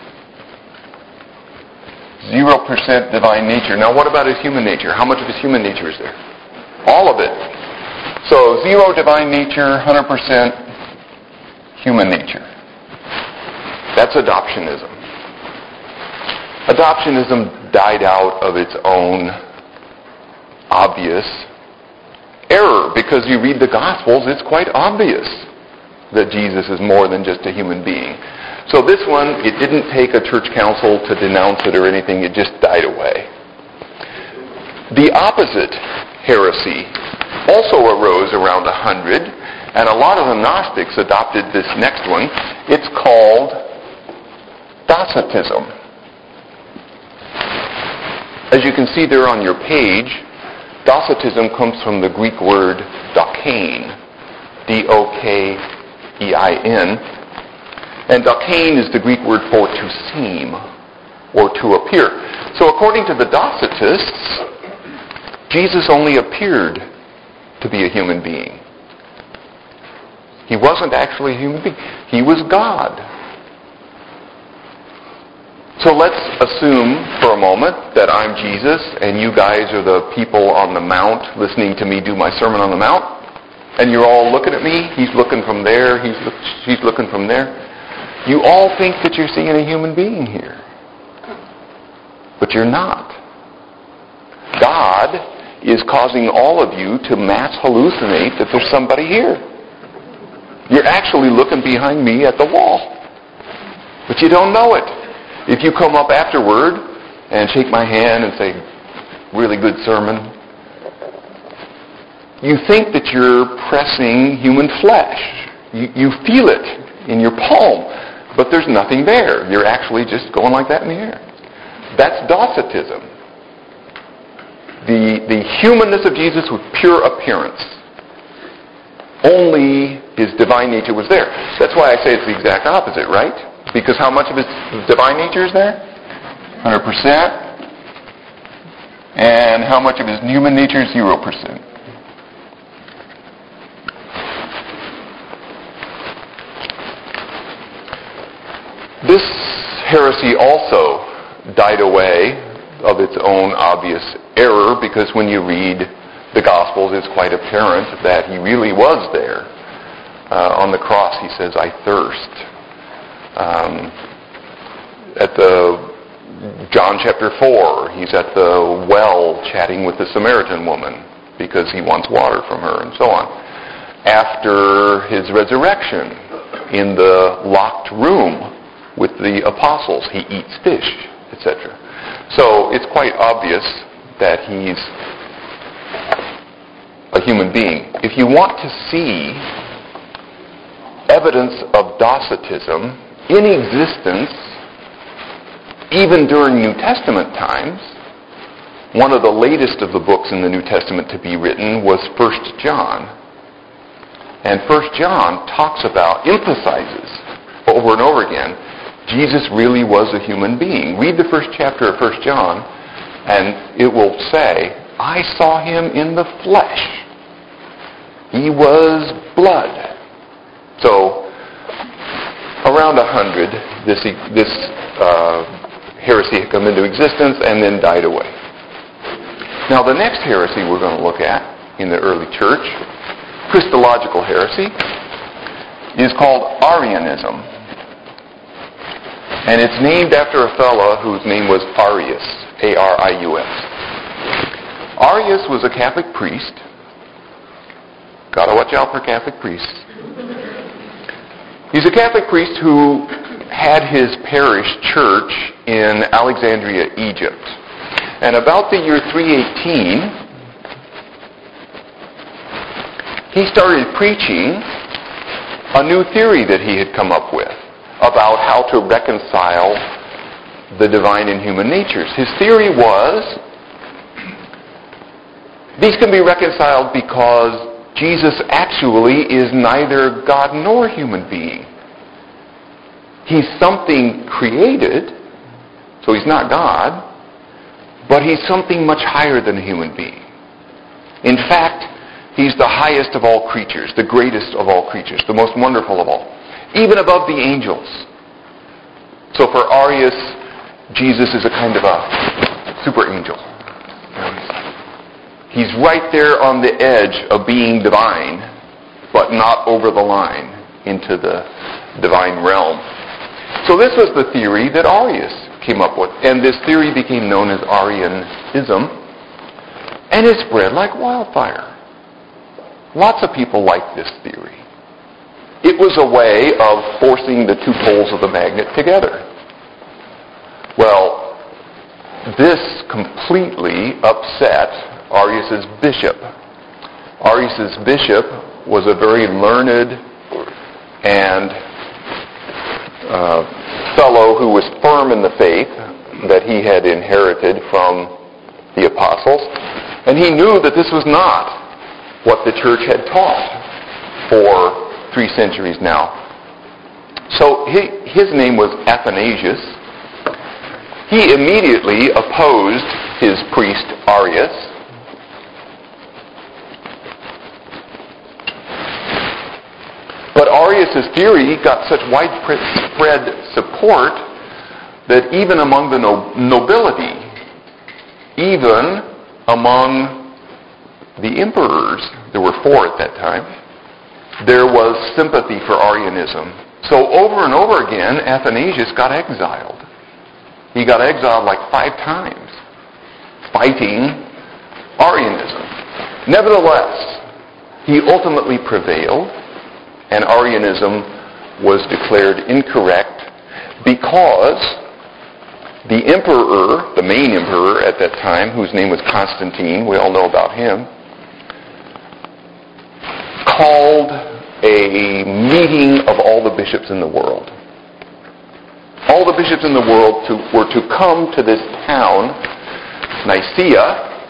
0% divine nature. Now what about his human nature? How much of his human nature is there? All of it. So 0 divine nature, 100% human nature. That's adoptionism. Adoptionism died out of its own obvious error, because you read the Gospels, it's quite obvious that Jesus is more than just a human being. So this one, it didn't take a church council to denounce it or anything, it just died away. The opposite heresy also arose around 100, and a lot of the Gnostics adopted this next one. It's called Docetism. As you can see there on your page, Docetism comes from the Greek word dokein, D-O-K-E-I-N, and dokein is the Greek word for to seem or to appear. So according to the Docetists, Jesus only appeared to be a human being. He wasn't actually a human being. He was God. So let's assume for a moment that I'm Jesus and you guys are the people on the mount listening to me do my Sermon on the Mount, and you're all looking at me. He's looking from there. She's looking from there. You all think that you're seeing a human being here. But you're not. God is causing all of you to mass hallucinate that there's somebody here. You're actually looking behind me at the wall. But you don't know it. If you come up afterward and shake my hand and say, really good sermon, you think that you're pressing human flesh. You feel it in your palm, but there's nothing there. You're actually just going like that in the air. That's Docetism. The humanness of Jesus with pure appearance. Only his divine nature was there. That's why I say it's the exact opposite, right? Because how much of his divine nature is there? 100%. And how much of his human nature is 0%? This heresy also died away of its own obvious error, because when you read the Gospels, it's quite apparent that he really was there. On the cross, he says, I thirst. At the John chapter 4, he's at the well chatting with the Samaritan woman because he wants water from her, and so on. After his resurrection, in the locked room with the apostles, he eats fish, etc. So it's quite obvious that he's a human being. If you want to see evidence of Docetism in existence, even during New Testament times, one of the latest of the books in the New Testament to be written was 1 John. And 1 John emphasizes over and over again, Jesus really was a human being. Read the first chapter of 1 John, and it will say, I saw him in the flesh. He was blood. So, around 100, this heresy had come into existence and then died away. Now, the next heresy we're going to look at in the early church, Christological heresy, is called Arianism. And it's named after a fellow whose name was Arius, A-R-I-U-S. Arius was a Catholic priest. Got to watch out for Catholic priests. He's a Catholic priest who had his parish church in Alexandria, Egypt. And about the year 318, he started preaching a new theory that he had come up with about how to reconcile the divine and human natures. His theory was, these can be reconciled because Jesus actually is neither God nor human being. He's something created, so he's not God, but he's something much higher than a human being. In fact, he's the highest of all creatures, the greatest of all creatures, the most wonderful of all, even above the angels. So for Arius, Jesus is a kind of a super angel. He's right there on the edge of being divine, but not over the line into the divine realm. So this was the theory that Arius came up with. And this theory became known as Arianism. And it spread like wildfire. Lots of people liked this theory. It was a way of forcing the two poles of the magnet together. Well, this completely upset Arius's bishop. Arius's bishop was a very learned and fellow who was firm in the faith that he had inherited from the apostles. And he knew that this was not what the church had taught for 3 centuries now. So his name was Athanasius. He immediately opposed his priest Arius. But Arius' theory got such widespread support that even among the nobility, even among the emperors, there were 4 at that time, there was sympathy for Arianism. So over and over again, Athanasius got exiled. He got exiled like 5 times, fighting Arianism. Nevertheless, he ultimately prevailed, and Arianism was declared incorrect because the emperor, the main emperor at that time, whose name was Constantine, we all know about him, called a meeting of all the bishops in the world. All the bishops in the world were to come to this town, Nicaea,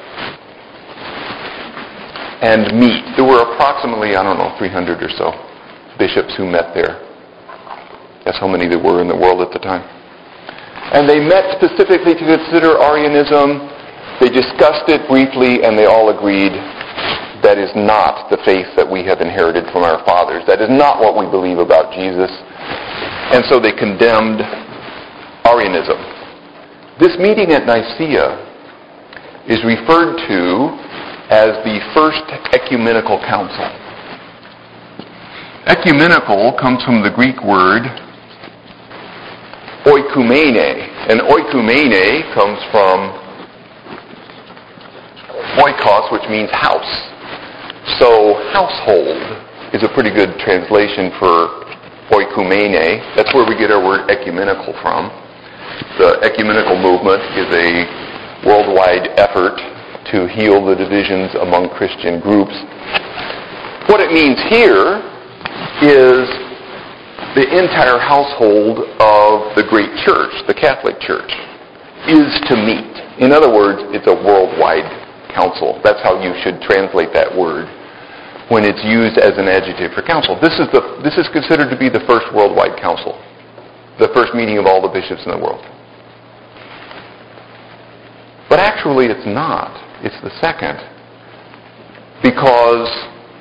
and meet. There were approximately, 300 or so bishops who met there. That's how many there were in the world at the time. And they met specifically to consider Arianism. They discussed it briefly, and they all agreed that is not the faith that we have inherited from our fathers. That is not what we believe about Jesus. And so they condemned Arianism. This meeting at Nicaea is referred to as the First Ecumenical Council. Ecumenical comes from the Greek word oikumene. And oikumene comes from oikos, which means house. So household is a pretty good translation for oikumene. That's where we get our word ecumenical from. The ecumenical movement is a worldwide effort to heal the divisions among Christian groups. What it means here is the entire household of the great church, the Catholic Church, is to meet. In other words, it's a worldwide council. That's how you should translate that word when it's used as an adjective for council. This is considered to be the first worldwide council, the first meeting of all the bishops in the world. But actually it's not. It's the second. Because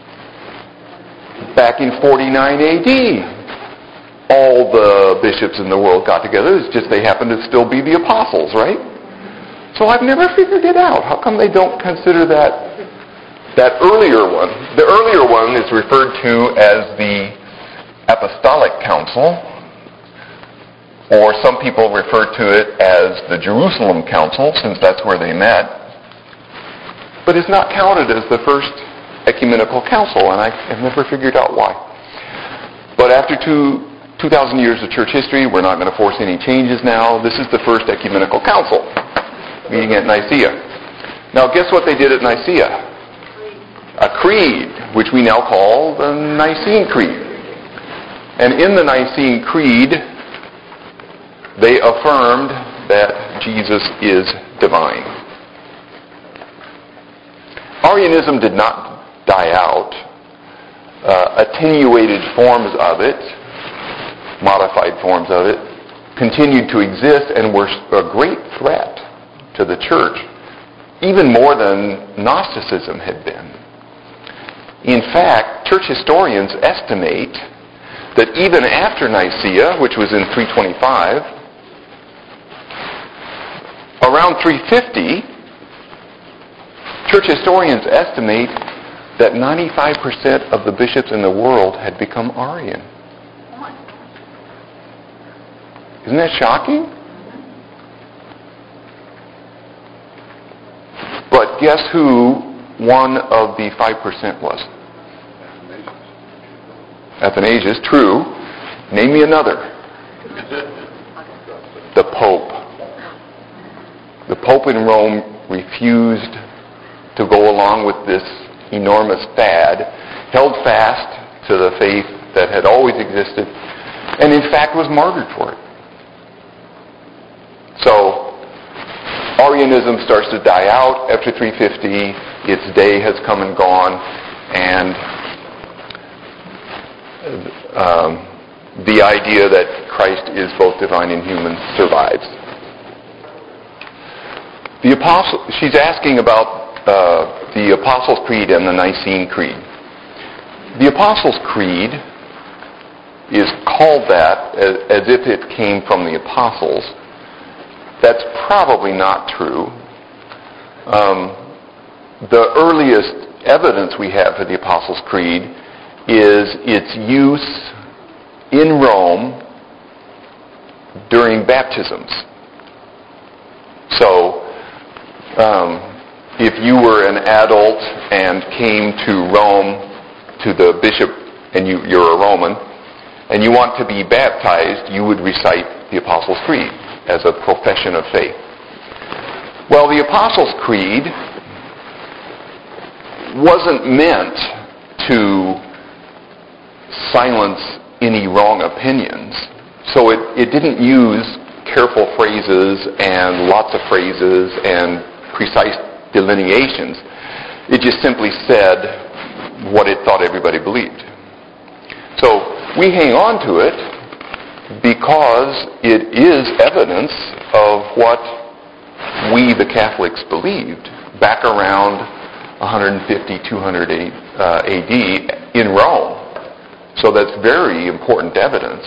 back in 49 AD, all the bishops in the world got together. It's just they happen to still be the apostles, right? So I've never figured it out. How come they don't consider that earlier one? The earlier one is referred to as the Apostolic Council, or some people refer to it as the Jerusalem Council, since that's where they met. But it's not counted as the first ecumenical council, and I've never figured out why. But after 2,000 years of church history, we're not going to force any changes now. This is the first ecumenical council, meeting at Nicaea. Now, guess what they did at Nicaea? A creed, which we now call the Nicene Creed. And in the Nicene Creed, they affirmed that Jesus is divine. Arianism did not die out. Attenuated forms of it, modified forms of it, continued to exist and were a great threat to the church, even more than Gnosticism had been. In fact, church historians estimate that even after Nicaea, which was in 325, around 350, church historians estimate that 95% of the bishops in the world had become Arian. Isn't that shocking? But guess who one of the 5% was? Athanasius, true. Name me another. The Pope. The Pope in Rome refused to go along with this enormous fad, held fast to the faith that had always existed, and in fact was martyred for it. So, Arianism starts to die out after 350. Its day has come and gone, and the idea that Christ is both divine and human survives. The apostle, she's asking about the Apostles' Creed and the Nicene Creed. The Apostles' Creed is called that as if it came from the apostles. That's probably not true. The earliest evidence we have for the Apostles' Creed is its use in Rome during baptisms. So, if you were an adult and came to Rome, to the bishop, and you're a Roman, and you want to be baptized, you would recite the Apostles' Creed as a profession of faith. Well, the Apostles' Creed wasn't meant to silence any wrong opinions. So it didn't use careful phrases and lots of phrases and precise delineations. It just simply said what it thought everybody believed. So we hang on to it because it is evidence of what we, the Catholics, believed back around 150, 200 AD in Rome. So that's very important evidence.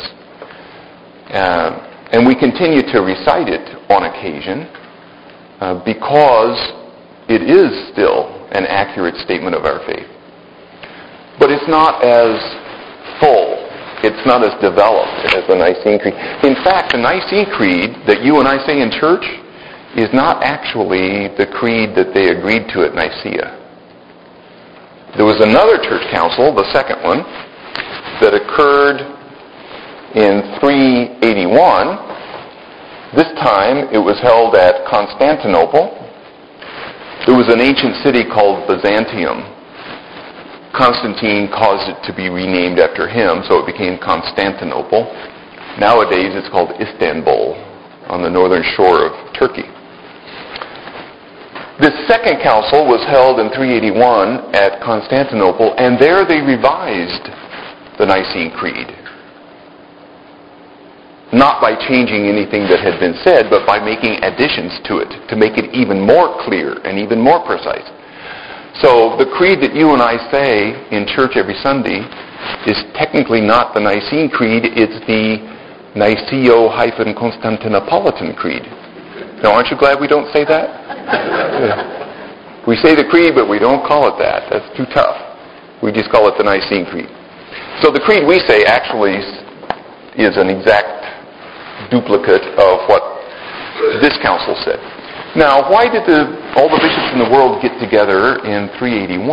And we continue to recite it on occasion because it is still an accurate statement of our faith. But it's not as full. It's not as developed as the Nicene Creed. In fact, the Nicene Creed that you and I say in church is not actually the creed that they agreed to at Nicaea. There was another church council, the second one, that occurred in 381. This time it was held at Constantinople. There was an ancient city called Byzantium. Constantine caused it to be renamed after him, so it became Constantinople. Nowadays it's called Istanbul, on the northern shore of Turkey. This second council was held in 381 at Constantinople, and there they revised the Nicene Creed. Not by changing anything that had been said, but by making additions to it, to make it even more clear and even more precise. So the creed that you and I say in church every Sunday is technically not the Nicene Creed, it's the Niceo-Constantinopolitan Creed. Now, aren't you glad we don't say that? We say the creed, but we don't call it that. That's too tough. We just call it the Nicene Creed. So the creed we say actually is an exact duplicate of what this council said. Now, why did all the bishops in the world get together in 381?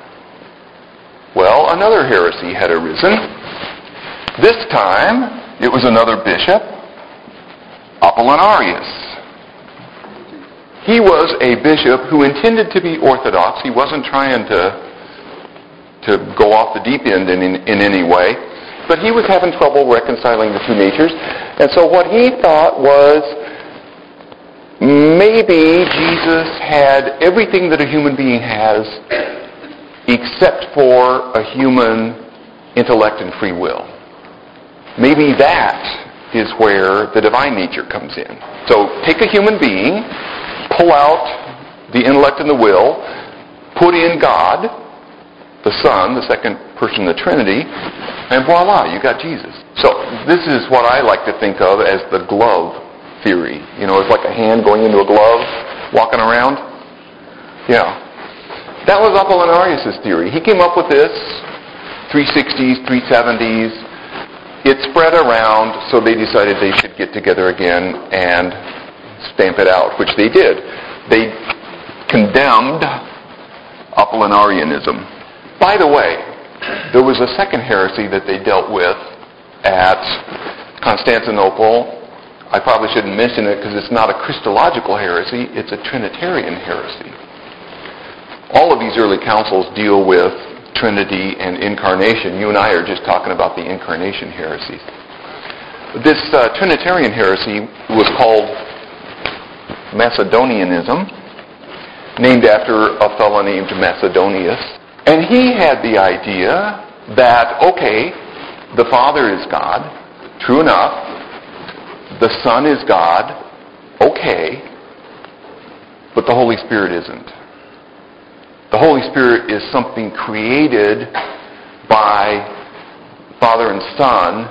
Well, another heresy had arisen. This time, it was another bishop, Apollinarius. He was a bishop who intended to be orthodox. He wasn't trying to go off the deep end in any way. But he was having trouble reconciling the two natures. And so what he thought was, maybe Jesus had everything that a human being has except for a human intellect and free will. Maybe that is where the divine nature comes in. So take a human being, pull out the intellect and the will, put in God, the Son, the second person of the Trinity, and voila, you got Jesus. So this is what I like to think of as the glove theory. You know, it's like a hand going into a glove, walking around. Yeah. That was Apollinarius' theory. He came up with this, 360s, 370s. it spread around, so they decided they should get together again and stamp it out, which they did. They condemned Apollinarianism. By the way, there was a second heresy that they dealt with at Constantinople. I probably shouldn't mention it because it's not a Christological heresy, it's a Trinitarian heresy. All of these early councils deal with Trinity and incarnation. You and I are just talking about the incarnation heresies. This Trinitarian heresy was called Macedonianism, named after a fellow named Macedonius. And he had the idea that, okay, the Father is God, true enough. The Son is God, okay, but the Holy Spirit isn't. The Holy Spirit is something created by Father and Son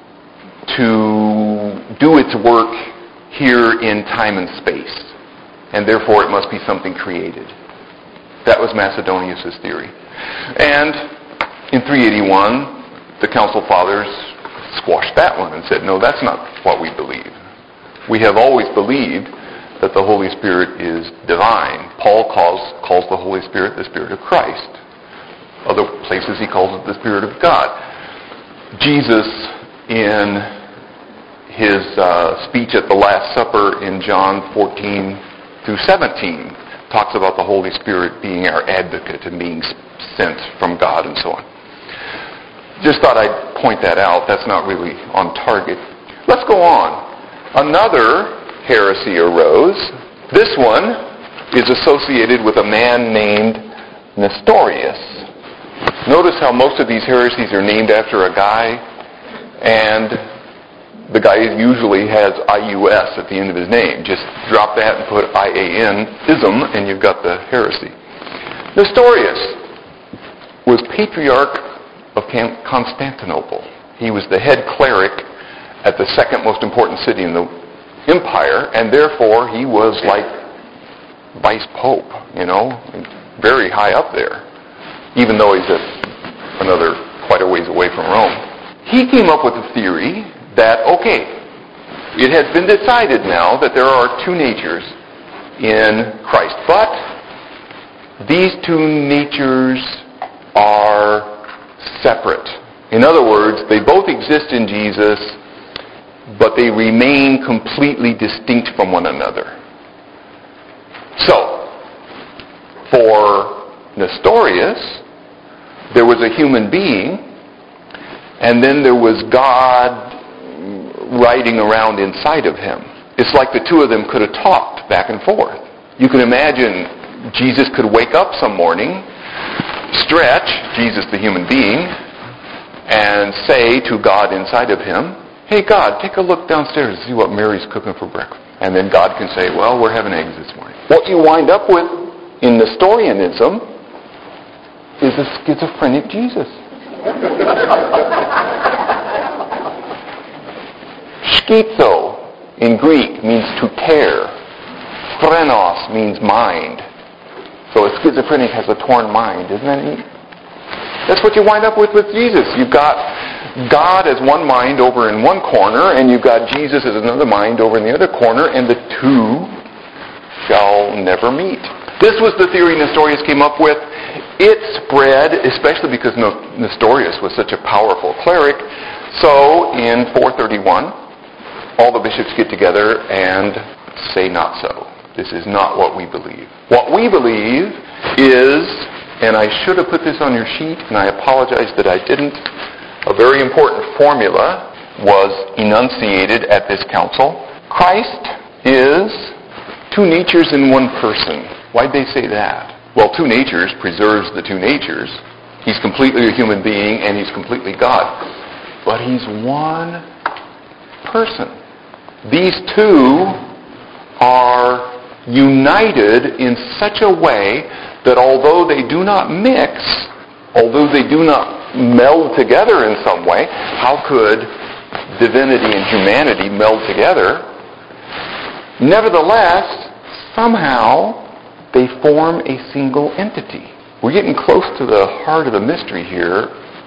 to do its work here in time and space, and therefore it must be something created. That was Macedonius' theory. And in 381, the Council Fathers squashed that one and said, no, that's not what we believe. We have always believed that the Holy Spirit is divine. Paul calls the Holy Spirit the Spirit of Christ. Other places he calls it the Spirit of God. Jesus, in his speech at the Last Supper in John 14 through 17, talks about the Holy Spirit being our advocate and being sent from God and so on. Just thought I'd point that out. That's not really on target. Let's go on. Another heresy arose. This one is associated with a man named Nestorius. Notice how most of these heresies are named after a guy, and the guy usually has IUS at the end of his name. Just drop that and put IAN, ism, and you've got the heresy. Nestorius was patriarch of Constantinople. He was the head cleric at the second most important city in the empire, and therefore he was like vice pope, very high up there, even though he's quite a ways away from Rome. He came up with a theory that, okay, it has been decided now that there are two natures in Christ, but these two natures are separate. In other words, they both exist in Jesus, but they remain completely distinct from one another. So, for Nestorius, there was a human being, and then there was God riding around inside of him. It's like the two of them could have talked back and forth. You can imagine Jesus could wake up some morning, stretch, Jesus the human being, and say to God inside of him, hey God, take a look downstairs and see what Mary's cooking for breakfast. And then God can say, well, we're having eggs this morning. What you wind up with in Nestorianism is a schizophrenic Jesus. Schizo in Greek means to tear. Phrenos means mind. So a schizophrenic has a torn mind. Isn't that neat? That's what you wind up with Jesus. You've got God as one mind over in one corner, and you've got Jesus as another mind over in the other corner, and the two shall never meet. This was the theory Nestorius came up with. It spread, especially because Nestorius was such a powerful cleric. So in 431, all the bishops get together and say not so. This is not what we believe. What we believe is, and I should have put this on your sheet, and I apologize that I didn't, a very important formula was enunciated at this council. Christ is two natures in one person. Why'd they say that? Well, two natures preserves the two natures. He's completely a human being and he's completely God. But he's one person. These two are united in such a way that although they do not mix, although they do not meld together in some way, how could divinity and humanity meld together? Nevertheless, somehow they form a single entity. We're getting close to the heart of the mystery here.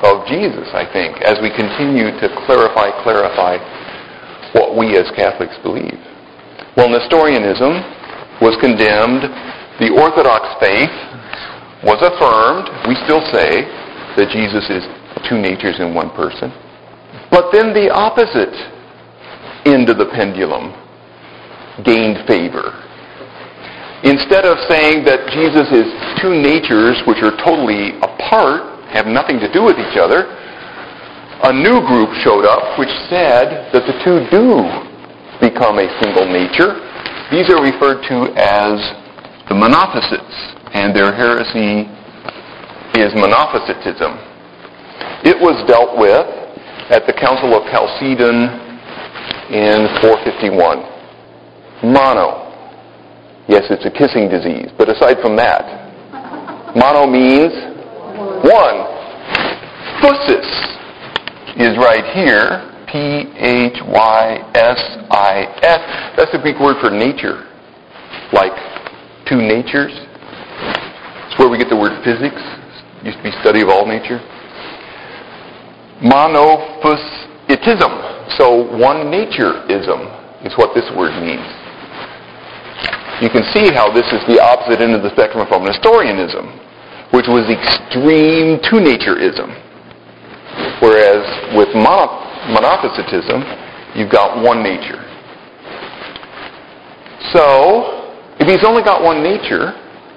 of Jesus, I think, as we continue to clarify what we as Catholics believe. Well, Nestorianism was condemned. The Orthodox faith was affirmed. We still say that Jesus is two natures in one person. But then the opposite end of the pendulum gained favor. Instead of saying that Jesus is two natures which are totally apart, have nothing to do with each other, a new group showed up which said that the two do become a single nature. These are referred to as the Monophysites, and their heresy is Monophysitism. It was dealt with at the Council of Chalcedon in 451. Mono. Yes, it's a kissing disease, but aside from that, mono means one. Physis is right here. P-H-Y-S-I-S. That's the Greek word for nature. Like two natures. It's where we get the word physics. It used to be study of all nature. Monophysitism. So one natureism is what this word means. You can see how this is the opposite end of the spectrum from Nestorianism, which was extreme two-natureism. Whereas with Monophysitism, you've got one nature. So, if he's only got one nature,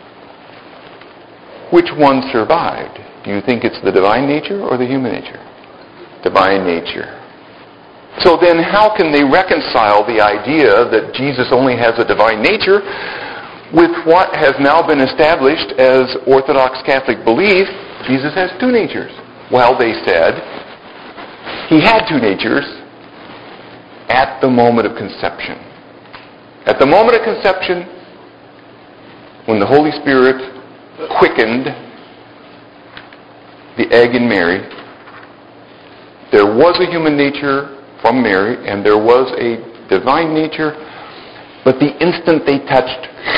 which one survived? Do you think it's the divine nature or the human nature? Divine nature. So then how can they reconcile the idea that Jesus only has a divine nature with what has now been established as Orthodox Catholic belief? Jesus has two natures. Well, they said he had two natures at the moment of conception. At the moment of conception, when the Holy Spirit quickened the egg in Mary, there was a human nature from Mary, and there was a divine nature, but the instant they touched,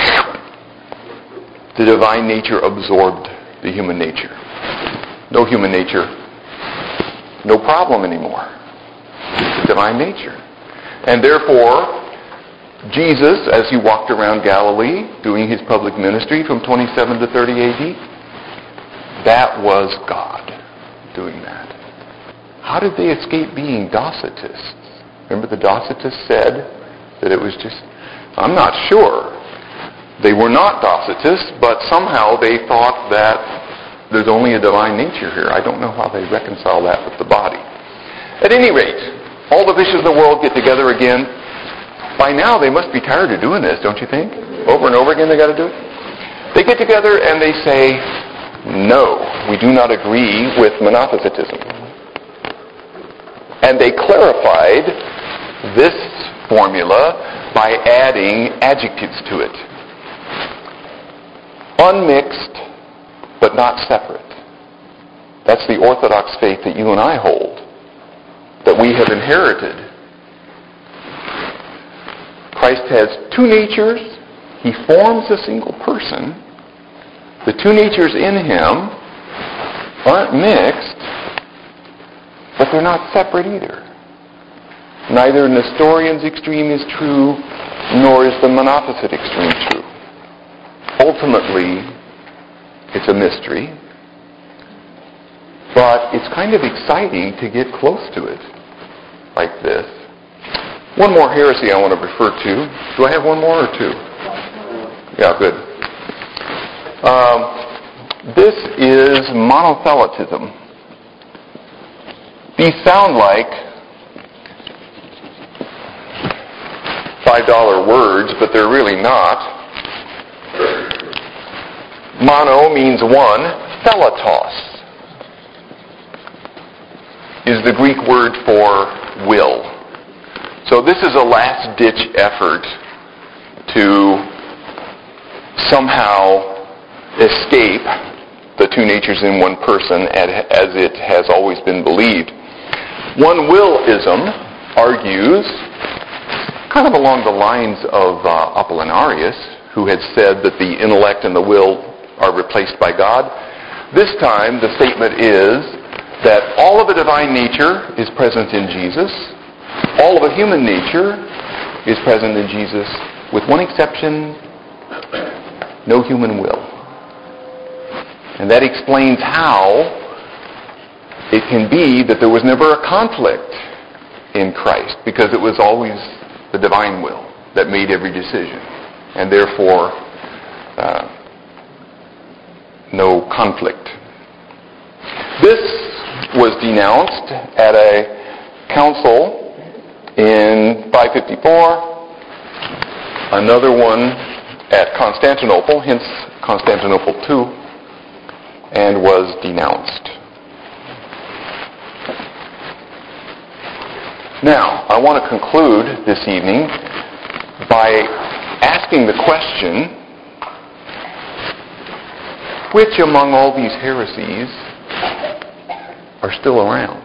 the divine nature absorbed the human nature. No human nature, no problem anymore. The divine nature. And therefore, Jesus, as he walked around Galilee, doing his public ministry from 27 to 30 AD, that was God doing that. How did they escape being Docetists? Remember the Docetists said that it was just... I'm not sure. They were not Docetists, but somehow they thought that there's only a divine nature here. I don't know how they reconcile that with the body. At any rate, all the bishops of the world get together again. By now they must be tired of doing this, don't you think? Over and over again they got to do it. They get together and they say, no, we do not agree with Monophysitism. And they clarified this formula by adding adjectives to it. Unmixed, but not separate. That's the Orthodox faith that you and I hold, that we have inherited. Christ has two natures. He forms a single person. The two natures in him aren't mixed, but they're not separate either. Neither Nestorian's extreme is true, nor is the Monophysite extreme true. Ultimately, it's a mystery, but it's kind of exciting to get close to it, like this. One more heresy I want to refer to. Do I have one more or two? Yeah, good. This is monothelitism. These sound like $5 words, but they're really not. Mono means one. Thelatos is the Greek word for will. So this is a last-ditch effort to somehow escape the two natures in one person as it has always been believed. One-willism argues, kind of along the lines of Apollinarius, who had said that the intellect and the will are replaced by God. This time the statement is that all of the divine nature is present in Jesus, all of the human nature is present in Jesus, with one exception: no human will. And that explains how it can be that there was never a conflict in Christ, because it was always the divine will that made every decision, and therefore no conflict. This was denounced at a council in 554, another one at Constantinople, hence Constantinople II, and was denounced. Now, I want to conclude this evening by asking the question, which among all these heresies are still around?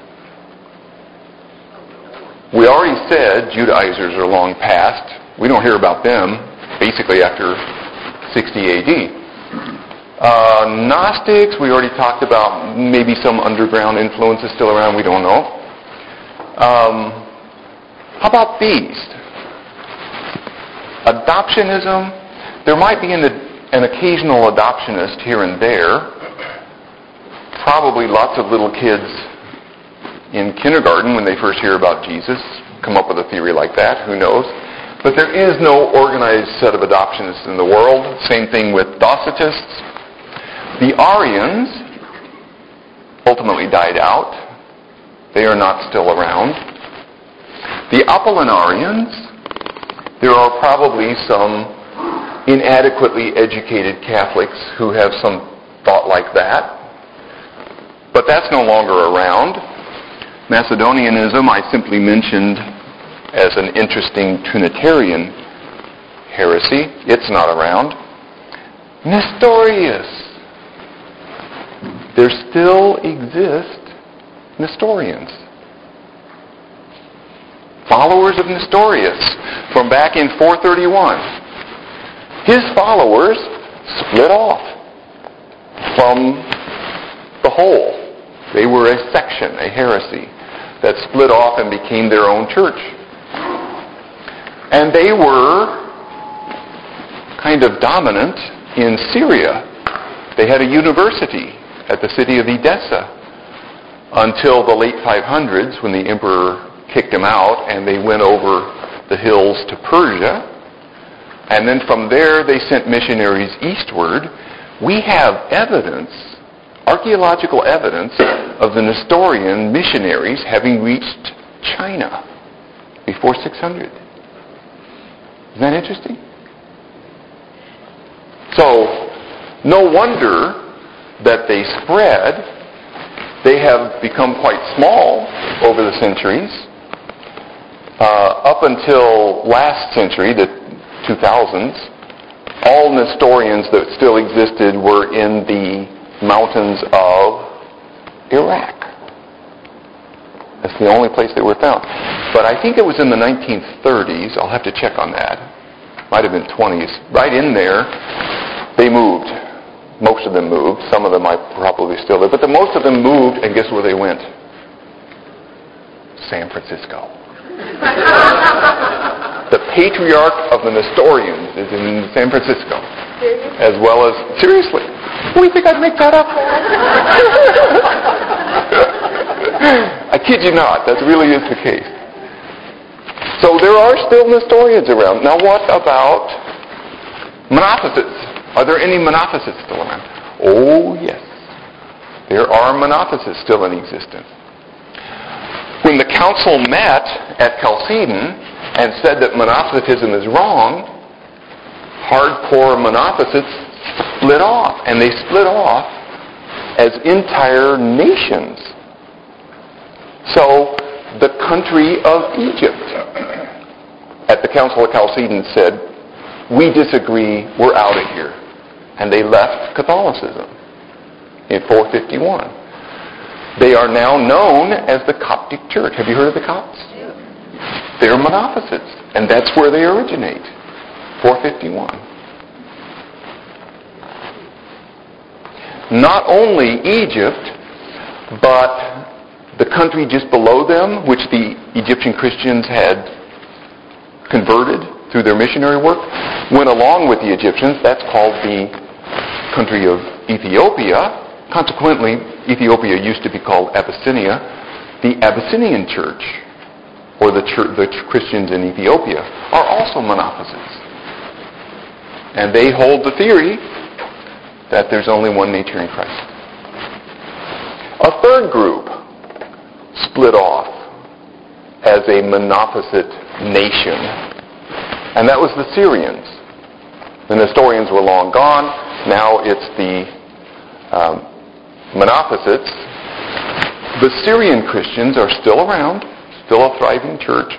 We already said Judaizers are long past. We don't hear about them basically after 60 A.D. Gnostics, we already talked about maybe some underground influences still around. We don't know. How about these? Adoptionism. There might be an occasional adoptionist here and there. Probably lots of little kids in kindergarten, when they first hear about Jesus, come up with a theory like that. Who knows? But there is no organized set of adoptionists in the world. Same thing with Docetists. The Arians ultimately died out. They are not still around. The Apollinarians, there are probably some inadequately educated Catholics who have some thought like that. But that's no longer around. Macedonianism, I simply mentioned as an interesting Trinitarian heresy. It's not around. Nestorius. There still exist Nestorians. Followers of Nestorius from back in 431. His followers split off from the whole. They were a section, a heresy, that split off and became their own church. And they were kind of dominant in Syria. They had a university at the city of Edessa until the late 500s, when the emperor kicked them out and they went over the hills to Persia. And then from there they sent missionaries eastward. We have evidence, archaeological evidence, of the Nestorian missionaries having reached China before 600. Isn't that interesting? So, no wonder that they spread. They have become quite small over the centuries. Up until last century, the 2000s, all Nestorians that still existed were in the mountains of Iraq. That's the only place they were found. But I think it was in the 1930s, I'll have to check on that, might have been 20s, right in there, they moved. Most of them moved. Some of them I probably still live. But most of them moved, and guess where they went? San Francisco. The patriarch of the Nestorians is in San Francisco. Seriously? As well as... Seriously? What do you think I'd make that up for? I kid you not. That really is the case. So there are still Nestorians around. Now what about Monophysits? Are there any Monophysits still around? Oh, yes. There are Monophysits still in existence. When the council met at Chalcedon and said that Monophysitism is wrong, hardcore Monophysits split off. And they split off as entire nations. So, the country of Egypt at the Council of Chalcedon said, we disagree, we're out of here. And they left Catholicism in 451. They are now known as the Coptic Church. Have you heard of the Copts? They're Monophysits, and that's where they originate, 451. Not only Egypt, But the country just below them, which the Egyptian Christians had converted through their missionary work, went along with the Egyptians. That's called the country of Ethiopia. Consequently, Ethiopia used to be called Abyssinia. The Abyssinian church, or the Christians in Ethiopia, are also monophysites. And they hold the theory that there's only one nature in Christ. A third group split off as a monophysite nation, and that was the Syrians. The Nestorians were long gone. Now it's the monophysites. The Syrian Christians are still around, still a thriving church.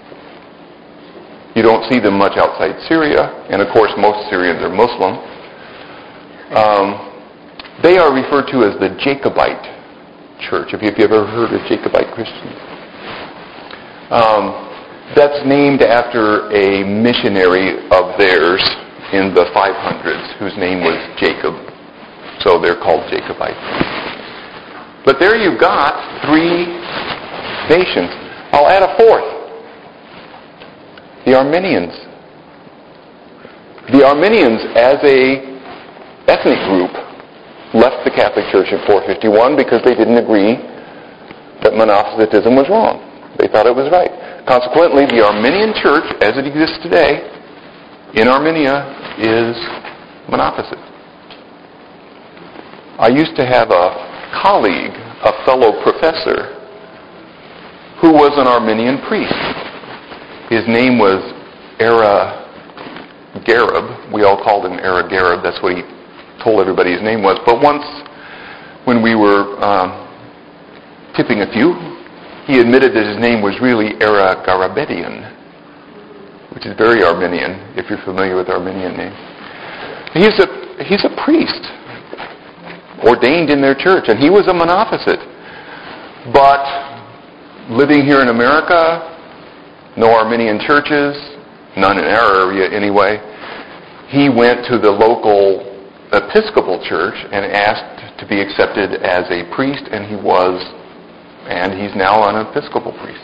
You don't see them much outside Syria, and of course most Syrians are Muslim. They are referred to as the Jacobite church. Have you ever heard of Jacobite Christians? That's named after a missionary of theirs in the 500s whose name was Jacob. So they're called Jacobites. But there you've got three nations. I'll add a fourth. The Armenians. The Armenians, as a ethnic group, left the Catholic Church in 451 because they didn't agree that monophysitism was wrong. They thought it was right. Consequently, the Armenian Church, as it exists today, in Armenia, is monophysite. I used to have a colleague, a fellow professor, who was an Armenian priest. His name was Era Garib. We all called him Era Garib. That's what he told everybody his name was. But once, when we were tipping a few, he admitted that his name was really Era Garabedian, which is very Armenian, if you're familiar with Armenian names. He's a priest, ordained in their church, and he was a monophysite. But living here in America, no Armenian churches, none in our area anyway, he went to the local Episcopal church and asked to be accepted as a priest, and he was, and he's now an Episcopal priest.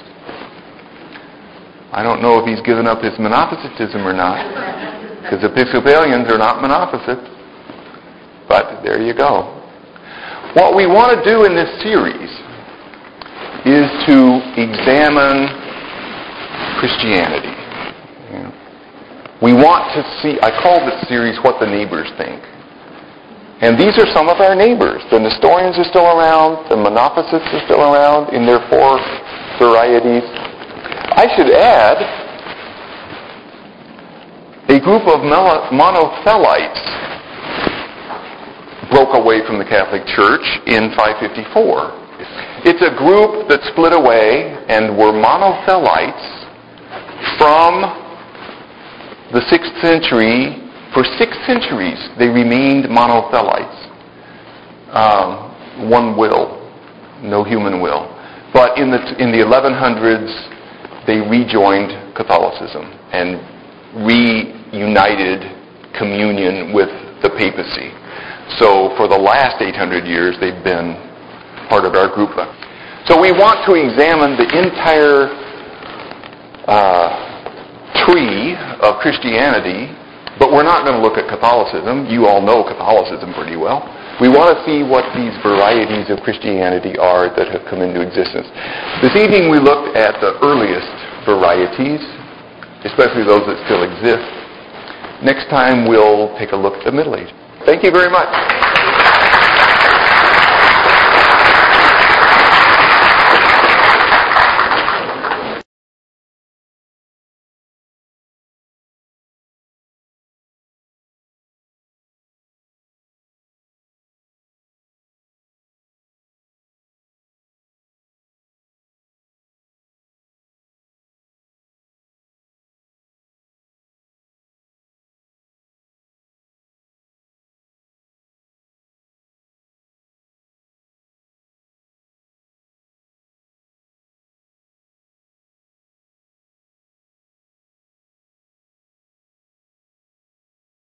I don't know if he's given up his monophysitism or not, because Episcopalians are not monophysites, but there you go. What we want to do in this series is to examine Christianity. We want to see, I call this series What the Neighbors Think. And these are some of our neighbors. The Nestorians are still around, the monophysites are still around in their four varieties. I should add, a group of monothelites broke away from the Catholic Church in 554. It's a group that split away and were monothelites from the 6th century. For 6 centuries, they remained monothelites. One will, no human will. But in the 1100s, they rejoined Catholicism and reunited communion with the papacy. So for the last 800 years, they've been part of our group. So we want to examine the entire tree of Christianity, but we're not going to look at Catholicism. You all know Catholicism pretty well. We want to see what these varieties of Christianity are that have come into existence. This evening we looked at the earliest varieties, especially those that still exist. Next time we'll take a look at the Middle Age. Thank you very much.